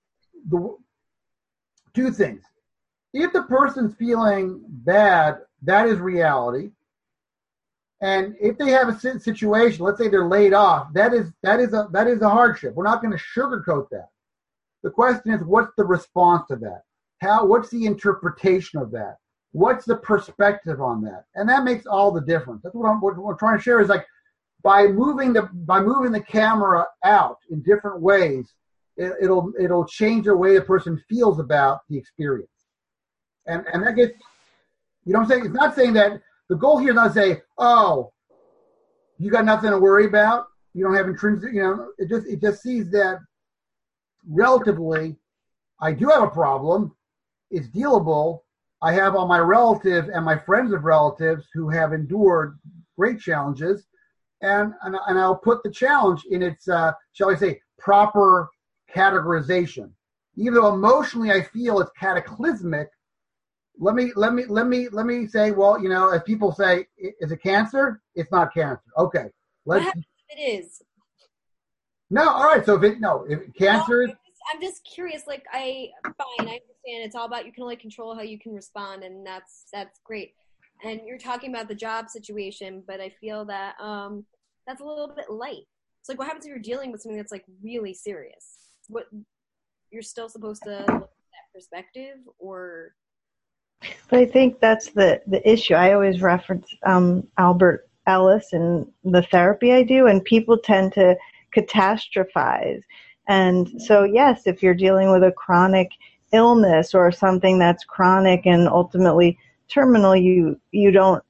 Two things. If the person's feeling bad, that is reality. And if they have a situation, let's say they're laid off, that is a hardship. We're not going to sugarcoat that. The question is, what's the response to that? What's the interpretation of that? What's the perspective on that? And that makes all the difference. That's what I'm trying to share is like by moving the camera out in different ways, it'll change the way the person feels about the experience. And that gets, you know what I'm saying? It's not saying that the goal here is not to say, oh, you got nothing to worry about. You don't have intrinsic, it just sees that relatively, I do have a problem. It's dealable. I have all my relatives and my friends of relatives who have endured great challenges, and I'll put the challenge in its, shall I say, proper categorization. Even though emotionally I feel it's cataclysmic, let me say, well, if people say, is it cancer? It's not cancer. Okay. What happens if it is? No, all right. So if cancer is, I'm just curious. Like, I understand it's all about you can only control how you can respond, and that's great. And you're talking about the job situation, but I feel that that's a little bit light. It's like, what happens if you're dealing with something that's like really serious? What you're still supposed to look at that perspective, or? But I think that's the issue. I always reference Albert Ellis in the therapy I do, and people tend to catastrophize. And so, yes, if you're dealing with a chronic illness or something that's chronic and ultimately terminal, you don't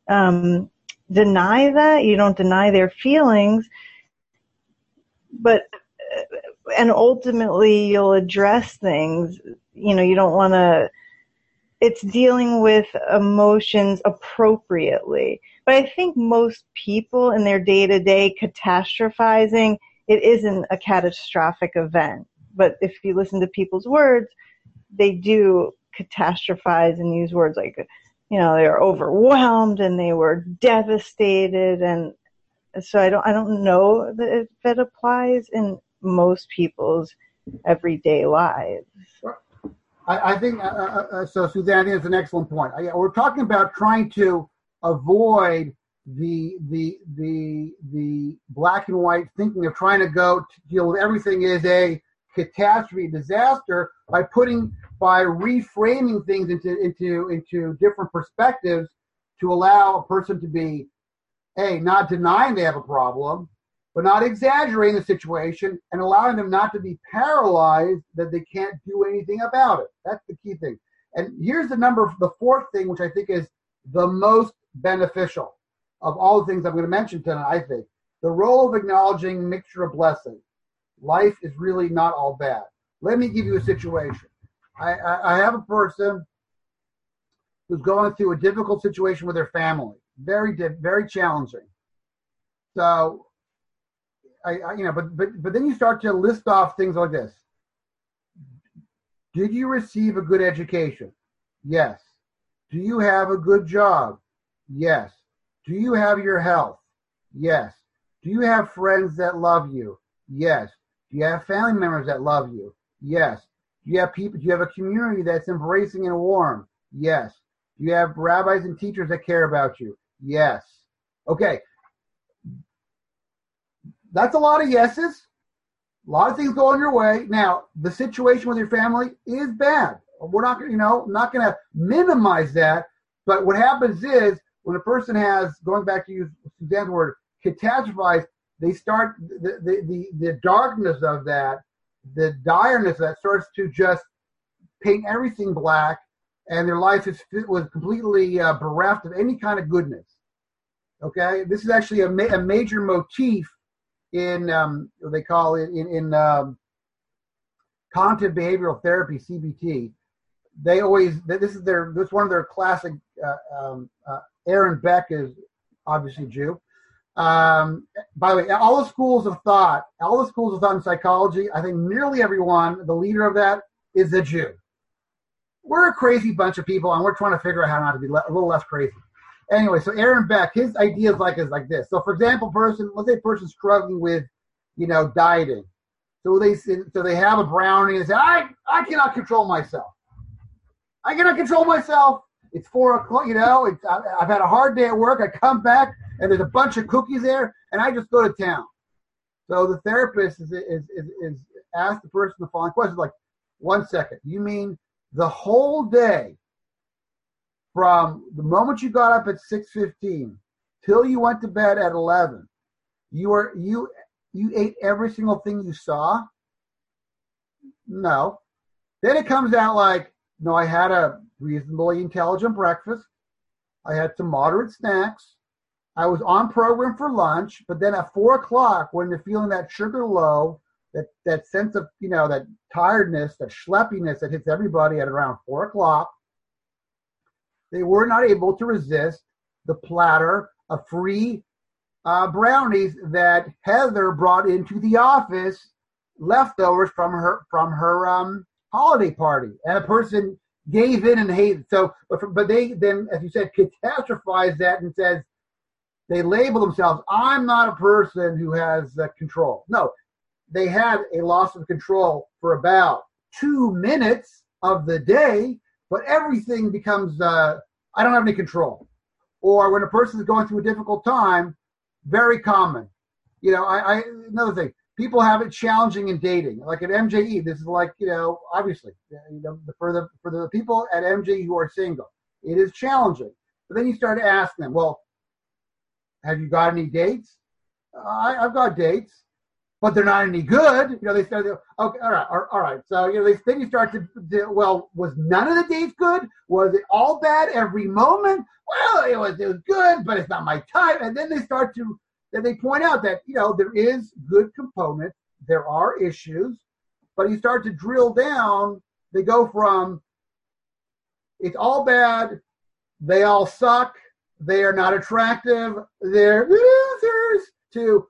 deny that. You don't deny their feelings. But and ultimately, you'll address things. You don't want to. It's dealing with emotions appropriately. But I think most people in their day-to-day catastrophizing, it isn't a catastrophic event. But if you listen to people's words, they do catastrophize and use words like, they're overwhelmed and they were devastated. And so I don't know if that applies in most people's everyday lives. I think, so Suzanne, I think it's an excellent point. We're talking about trying to avoid the black and white thinking of trying to deal with everything as a catastrophe, disaster, by reframing things into different perspectives to allow a person to be, not denying they have a problem, but not exaggerating the situation and allowing them not to be paralyzed that they can't do anything about it. That's the key thing. And here's the fourth thing, which I think is the most beneficial of all the things I'm going to mention tonight, I think. The role of acknowledging mixture of blessings. Life is really not all bad. Let me give you a situation. I have a person who's going through a difficult situation with their family. Very, very challenging. So, but then you start to list off things like this. Did you receive a good education? Yes. Do you have a good job? Yes. Do you have your health? Yes. Do you have friends that love you? Yes. Do you have family members that love you? Yes. Do you have a community that's embracing and warm? Yes. Do you have rabbis and teachers that care about you? Yes. Okay. That's a lot of yeses. A lot of things going your way. Now, the situation with your family is bad. We're not, not going to minimize that. But what happens is when a person has, going back to use Suzanne's word, catastrophize, they start the darkness of that, the direness of that starts to just paint everything black, and their life was completely bereft of any kind of goodness. Okay, this is actually a major motif in what they call it in cognitive behavioral therapy, CBT. They always this is one of their classic. Aaron Beck is obviously Jew. By the way, all the schools of thought in psychology, I think nearly everyone, the leader of that is a Jew. We're a crazy bunch of people, and we're trying to figure out how not to be a little less crazy. Anyway, so Aaron Beck, his idea is like this. So, for example, let's say a person struggling with, dieting. So they have a brownie and they say, I cannot control myself. I cannot control myself. It's 4:00, I've had a hard day at work. I come back and there's a bunch of cookies there and I just go to town. So the therapist is asked the person the following question, like, 1 second, you mean the whole day from the moment you got up at 6:15 till you went to bed at 11, you ate every single thing you saw? No. Then it comes out like, no, I had a reasonably intelligent breakfast. I had some moderate snacks. I was on program for lunch, but then at 4:00, when they're feeling that sugar low, that sense of, that tiredness, that schleppiness that hits everybody at around 4:00, they were not able to resist the platter of free brownies that Heather brought into the office, leftovers from her holiday party, and a person gave in and hated. So, but they then, as you said, catastrophize that and says they label themselves, I'm not a person who has control. No, they had a loss of control for about 2 minutes of the day, but everything becomes I don't have any control. Or when a person is going through a difficult time, very common. Another thing, people have it challenging in dating. Like at MJE, this is like, obviously, for the people at MJE who are single, it is challenging. But then you start to ask them, well, have you got any dates? I've got dates, but they're not any good. They start to, okay, all right. So, then you start to, well, was none of the dates good? Was it all bad every moment? Well, it was good, but it's not my type. And then they point out that, there is good components. There are issues, but you start to drill down. They go from, it's all bad, they all suck, they are not attractive, they're losers, to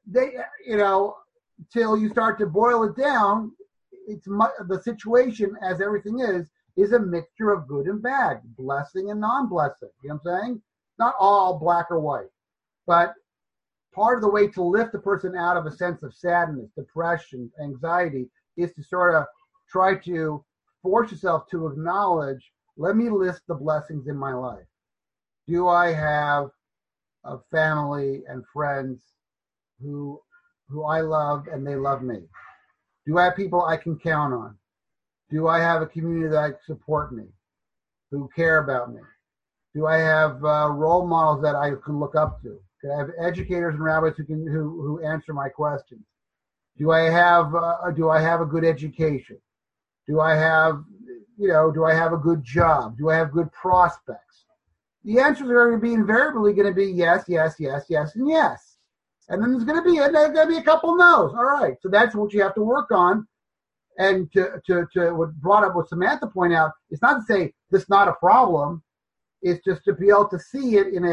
till you start to boil it down. The situation, as everything is a mixture of good and bad, blessing and non-blessing. You know what I'm saying? Not all black or white, but part of the way to lift a person out of a sense of sadness, depression, anxiety is to sort of try to force yourself to acknowledge, let me list the blessings in my life. Do I have a family and friends who I love and they love me? Do I have people I can count on? Do I have a community that support me, who care about me? Do I have role models that I can look up to? Do I have educators and rabbis who answer my questions? Do I have a good education? Do I have a good job? Do I have good prospects? The answers are invariably going to be yes, yes, yes, yes, and yes. And then there's going to be a couple no's. All right, so that's what you have to work on. And to what brought up what Samantha pointed out, it's not to say this is not a problem. It's just to be able to see it in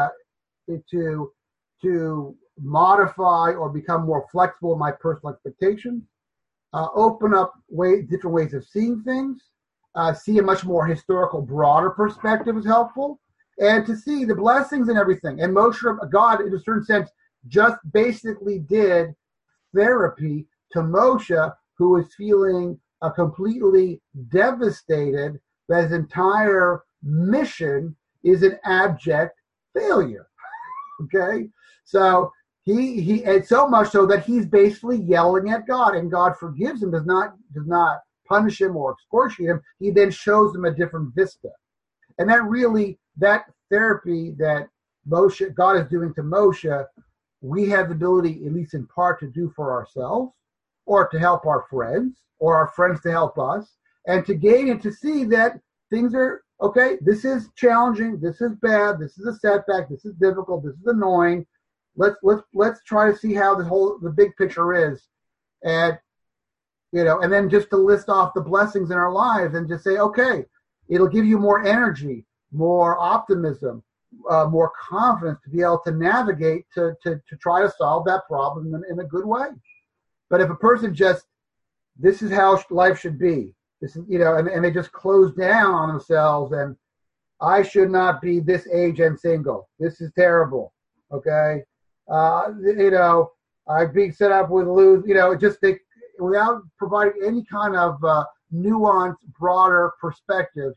to modify or become more flexible in my personal expectations, open up different ways of seeing things, see a much more historical, broader perspective is helpful, and to see the blessings and everything. And Moshe, God, in a certain sense, just basically did therapy to Moshe, who was feeling completely devastated that his entire mission is an abject failure. Okay, so he and so much so that he's basically yelling at God, and God forgives him, does not punish him or excoriate him. He then shows him a different vista, and that therapy that God is doing to Moshe, we have the ability, at least in part, to do for ourselves, or to help our friends, or our friends to help us, and to gain and to see that things are okay. This is challenging. This is bad. This is a setback. This is difficult. This is annoying. Let's try to see how the big picture is, and and then just to list off the blessings in our lives and just say, okay, it'll give you more energy, more optimism, more confidence to be able to navigate to try to solve that problem in a good way. But if a person this is how life should be, this is, and they just close down on themselves, and I should not be this age and single. This is terrible. Okay. being set up with loose, without providing any kind of nuanced, broader perspective,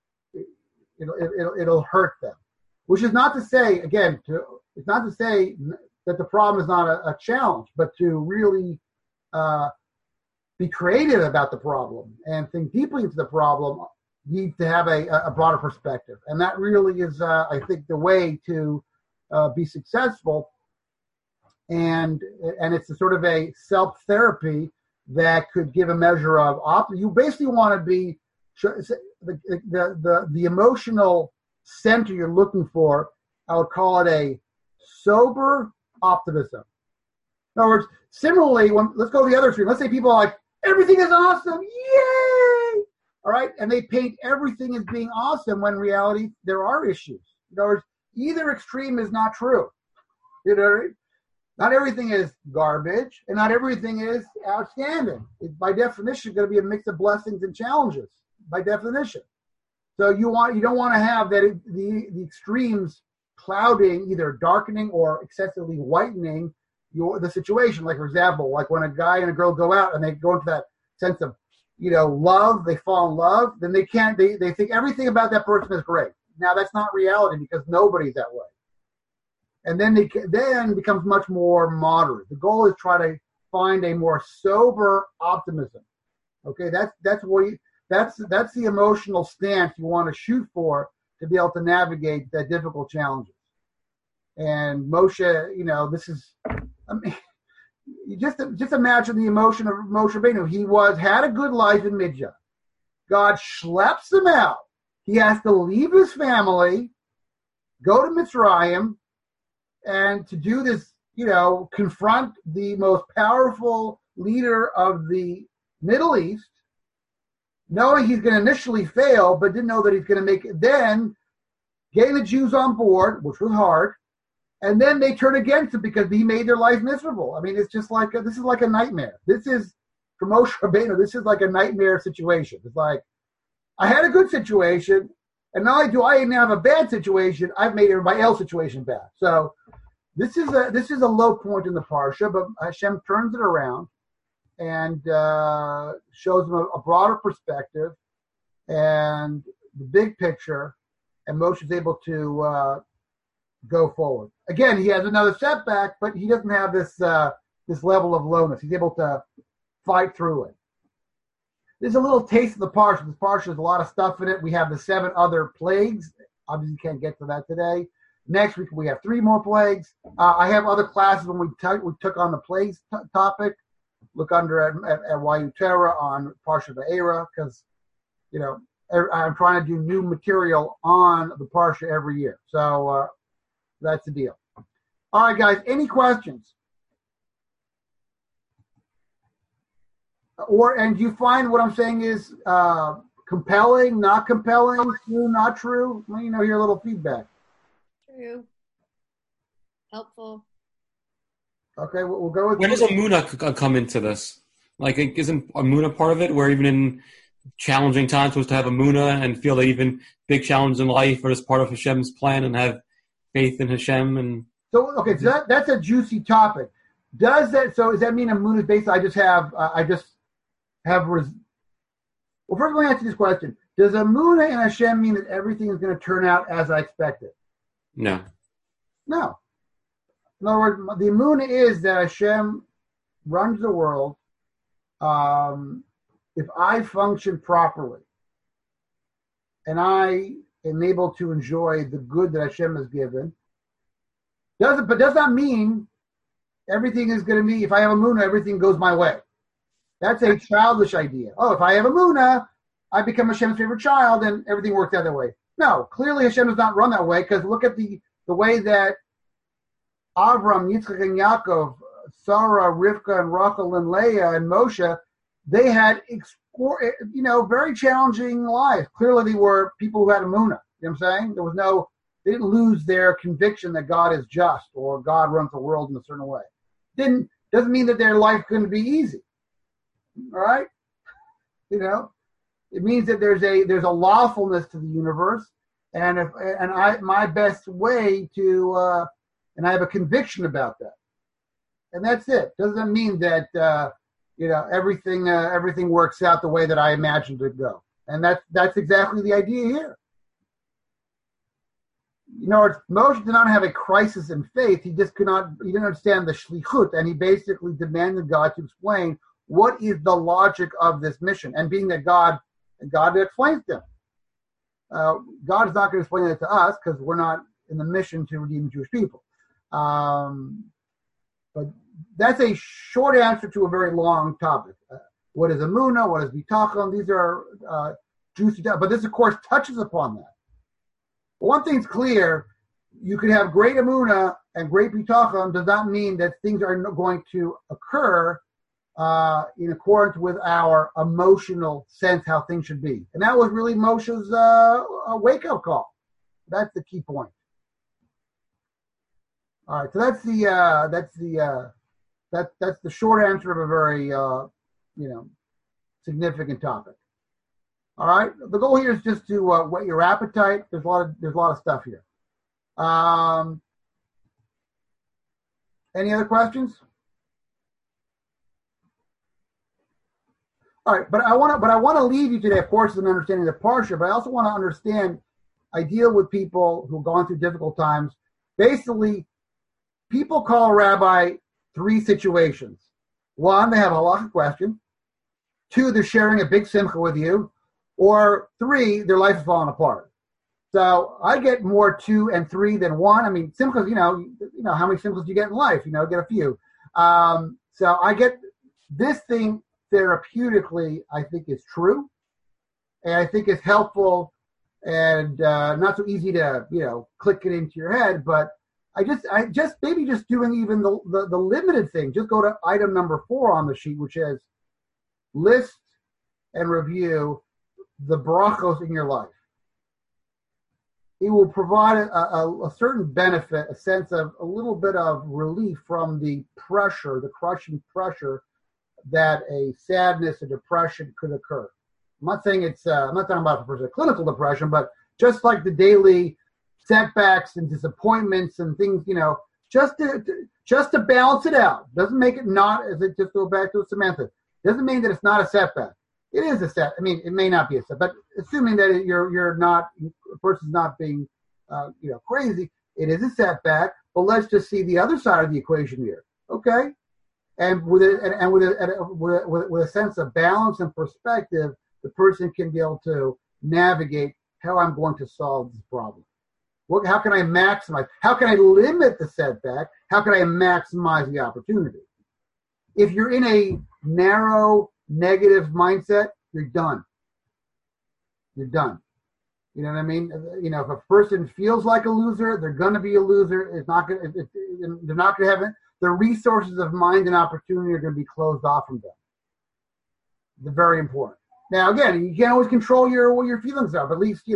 it'll hurt them. Which is not to say, again, it's not to say that the problem is not a challenge, but to really be creative about the problem and think deeply into the problem, need to have a broader perspective. And that really is, I think, the way to be successful. And it's a sort of a self-therapy that could give a measure of you basically want to be the emotional center you're looking for. I would call it a sober optimism. In other words, similarly, let's go to the other extreme. Let's say people are like, everything is awesome, yay! All right, and they paint everything as being awesome when in reality there are issues. In other words, either extreme is not true. Not everything is garbage, and not everything is outstanding. It's by definition going to be a mix of blessings and challenges, by definition. So you don't want to have that the extremes clouding, either darkening or excessively whitening the situation. Like, for example, like when a guy and a girl go out and they go into that sense of love, they fall in love, then they think everything about that person is great. Now that's not reality because nobody's that way. And then then becomes much more moderate. The goal is try to find a more sober optimism. Okay, that's the emotional stance you want to shoot for to be able to navigate that difficult challenges. And Moshe, this is, you just imagine the emotion of Moshe Rabbeinu. He had a good life in Midian. God schleps him out. He has to leave his family, go to Mitzrayim, and to do this, confront the most powerful leader of the Middle East, knowing he's going to initially fail, but didn't know that he's going to make it. Then getting the Jews on board, which was hard, and then they turn against him because he made their life miserable. I mean, it's just like this is like a nightmare. This is, for Moshe Rabbeinu, this is like a nightmare situation. It's like, I had a good situation, and not only do I even have a bad situation, I've made everybody else's situation bad. So this is a low point in the parsha, but Hashem turns it around and shows them a broader perspective and the big picture, and Moshe is able to go forward. Again, he has another setback, but he doesn't have this level of lowness. He's able to fight through it. There's a little taste of the parsha. This parsha has a lot of stuff in it. We have the 7 other plagues. Obviously, can't get to that today. Next week, we have 3 more plagues. I have other classes when we took on the plagues topic. Look under at YU Terra on Parsha Va'era, because, I'm trying to do new material on the Parsha every year. So that's the deal. All right, guys, any questions? And do you find what I'm saying is compelling, not compelling, true, not true? Let me know your little feedback. True. Helpful. Okay, we'll go with. When does Amunah come into this? Like, isn't Amunah part of it? Where even in challenging times, supposed to have Amunah and feel that even big challenges in life are just part of Hashem's plan and have faith in Hashem. And so that's a juicy topic. Does that mean Amunah is based? Well, first let me ask you this question: does Amunah and Hashem mean that everything is going to turn out as I expected? No. No. In other words, the Amunah is that Hashem runs the world. If I function properly and I am able to enjoy the good that Hashem has given, does not mean everything is going to be, if I have Amunah, everything goes my way. That's a childish idea. Oh, if I have Amunah, I become Hashem's favorite child and everything works out that way. No, clearly Hashem does not run that way, because look at the way that Avram, Yitzchak, and Yaakov, Sarah, Rivka, and Rachel, and Leah, and Moshe, they had very challenging lives. Clearly they were people who had Amunah. You know what I'm saying? They didn't lose their conviction that God is just or God runs the world in a certain way. Doesn't mean that their life couldn't be easy. All right? It means that there's a lawfulness to the universe, and my best way to and I have a conviction about that. and that's it. Doesn't mean that everything works out the way that I imagined it to go. And that's exactly the idea here. Moshe did not have a crisis in faith. He didn't understand the shlichut, and he basically demanded God to explain what is the logic of this mission. And being that God explains to him. God is not going to explain it to us because we're not in the mission to redeem Jewish people. But that's a short answer to a very long topic. What is Emunah? What is Bitachon? These are juicy topics. But this, of course, touches upon that. One thing's clear. You can have great Emunah and great Bitachon does not mean that things are going to occur in accordance with our emotional sense how things should be. And that was really Moshe's wake-up call. That's the key point. All right, so that's the short answer of a very significant topic. All right, the goal here is just to whet your appetite. There's a lot of stuff here. Any other questions? All right, but I want to leave you today, of course, with an understanding of the Parsha, but I also want to understand. I deal with people who've gone through difficult times. Basically, people call a rabbi 3 situations. 1, they have a halachic question. 2, they're sharing a big simcha with you. Or 3, their life is falling apart. So I get more 2 and 3 than 1. I mean, simchas, you know how many simchas do you get in life? Get a few. So I get this thing therapeutically, I think is true. And I think it's helpful and not so easy to, click it into your head. But I just maybe just doing even the limited thing. Just go to item number 4 on the sheet, which is list and review the brachos in your life. It will provide a certain benefit, a sense of a little bit of relief from the pressure, the crushing pressure that a sadness, a depression could occur. I'm not saying I'm not talking about the person clinical depression, but just like the daily setbacks and disappointments and things, just to balance it out. Doesn't make it not, as it just go back to Samantha, doesn't mean that it's not a setback. It is a set. I mean, it may not be a set, but assuming that you're not, a person's not being, crazy, it is a setback. But let's just see the other side of the equation here, okay? And with a sense of balance and perspective, the person can be able to navigate how I'm going to solve this problem. How can I maximize? How can I limit the setback? How can I maximize the opportunity? If you're in a narrow, negative mindset, you're done. You're done. You know what I mean? If a person feels like a loser, they're going to be a loser. They're not going to have it. The resources of mind and opportunity are going to be closed off from them. They're very important. Now, again, you can't always control what your feelings are, but at least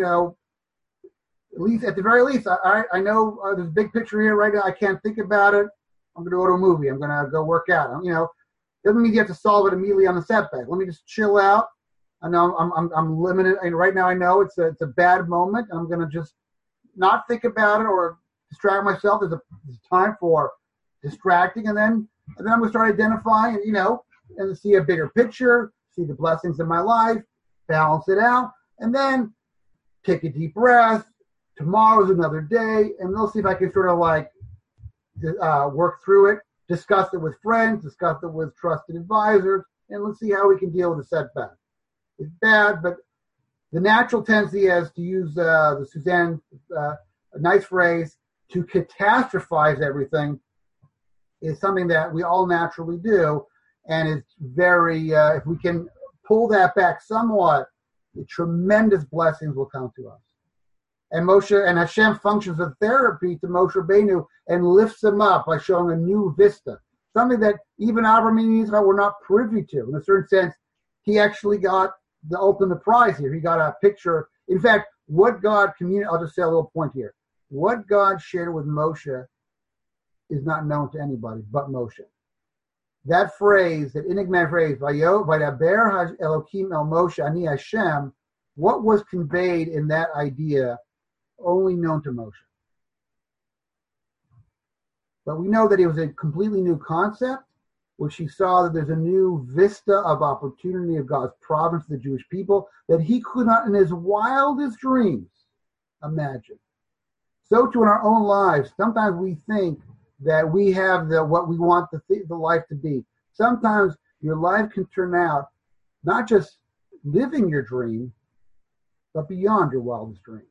at the very least, I know there's a big picture here right now. I can't think about it. I'm going to go to a movie. I'm going to go work out. Doesn't mean you have to solve it immediately on the setback. Let me just chill out. I know I'm limited, and right now I know it's a bad moment. I'm going to just not think about it or distract myself. There's time for distracting, and then I'm going to start identifying, and see a bigger picture, see the blessings in my life, balance it out, and then take a deep breath. Tomorrow's another day, and we'll see if I can sort of work through it, discuss it with friends, discuss it with trusted advisors, and let's see how we can deal with the setback. It's bad, but the natural tendency is to use the Suzanne, a nice phrase, to catastrophize everything is something that we all naturally do, and it's very, if we can pull that back somewhat, the tremendous blessings will come to us. And Moshe and Hashem functions as therapy to Moshe Rabbeinu and lifts him up by showing a new vista, something that even Avraham and Yitzchak were not privy to. In a certain sense, he actually got the ultimate prize here. He got a picture. In fact, what God communicated, I'll just say a little point here. What God shared with Moshe is not known to anybody but Moshe. That phrase, that enigmatic phrase, Vayaber Elokim El Moshe Ani Hashem, what was conveyed in that idea only known to Moshe. But we know that it was a completely new concept, where she saw that there's a new vista of opportunity of God's providence to the Jewish people that he could not in his wildest dreams imagine. So too in our own lives, sometimes we think that we have what we want the life to be. Sometimes your life can turn out not just living your dream, but beyond your wildest dream.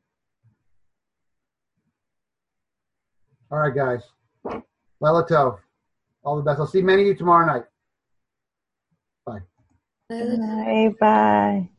All right, guys. Laila Tov. All the best. I'll see many of you tomorrow night. Bye. Bye. Bye.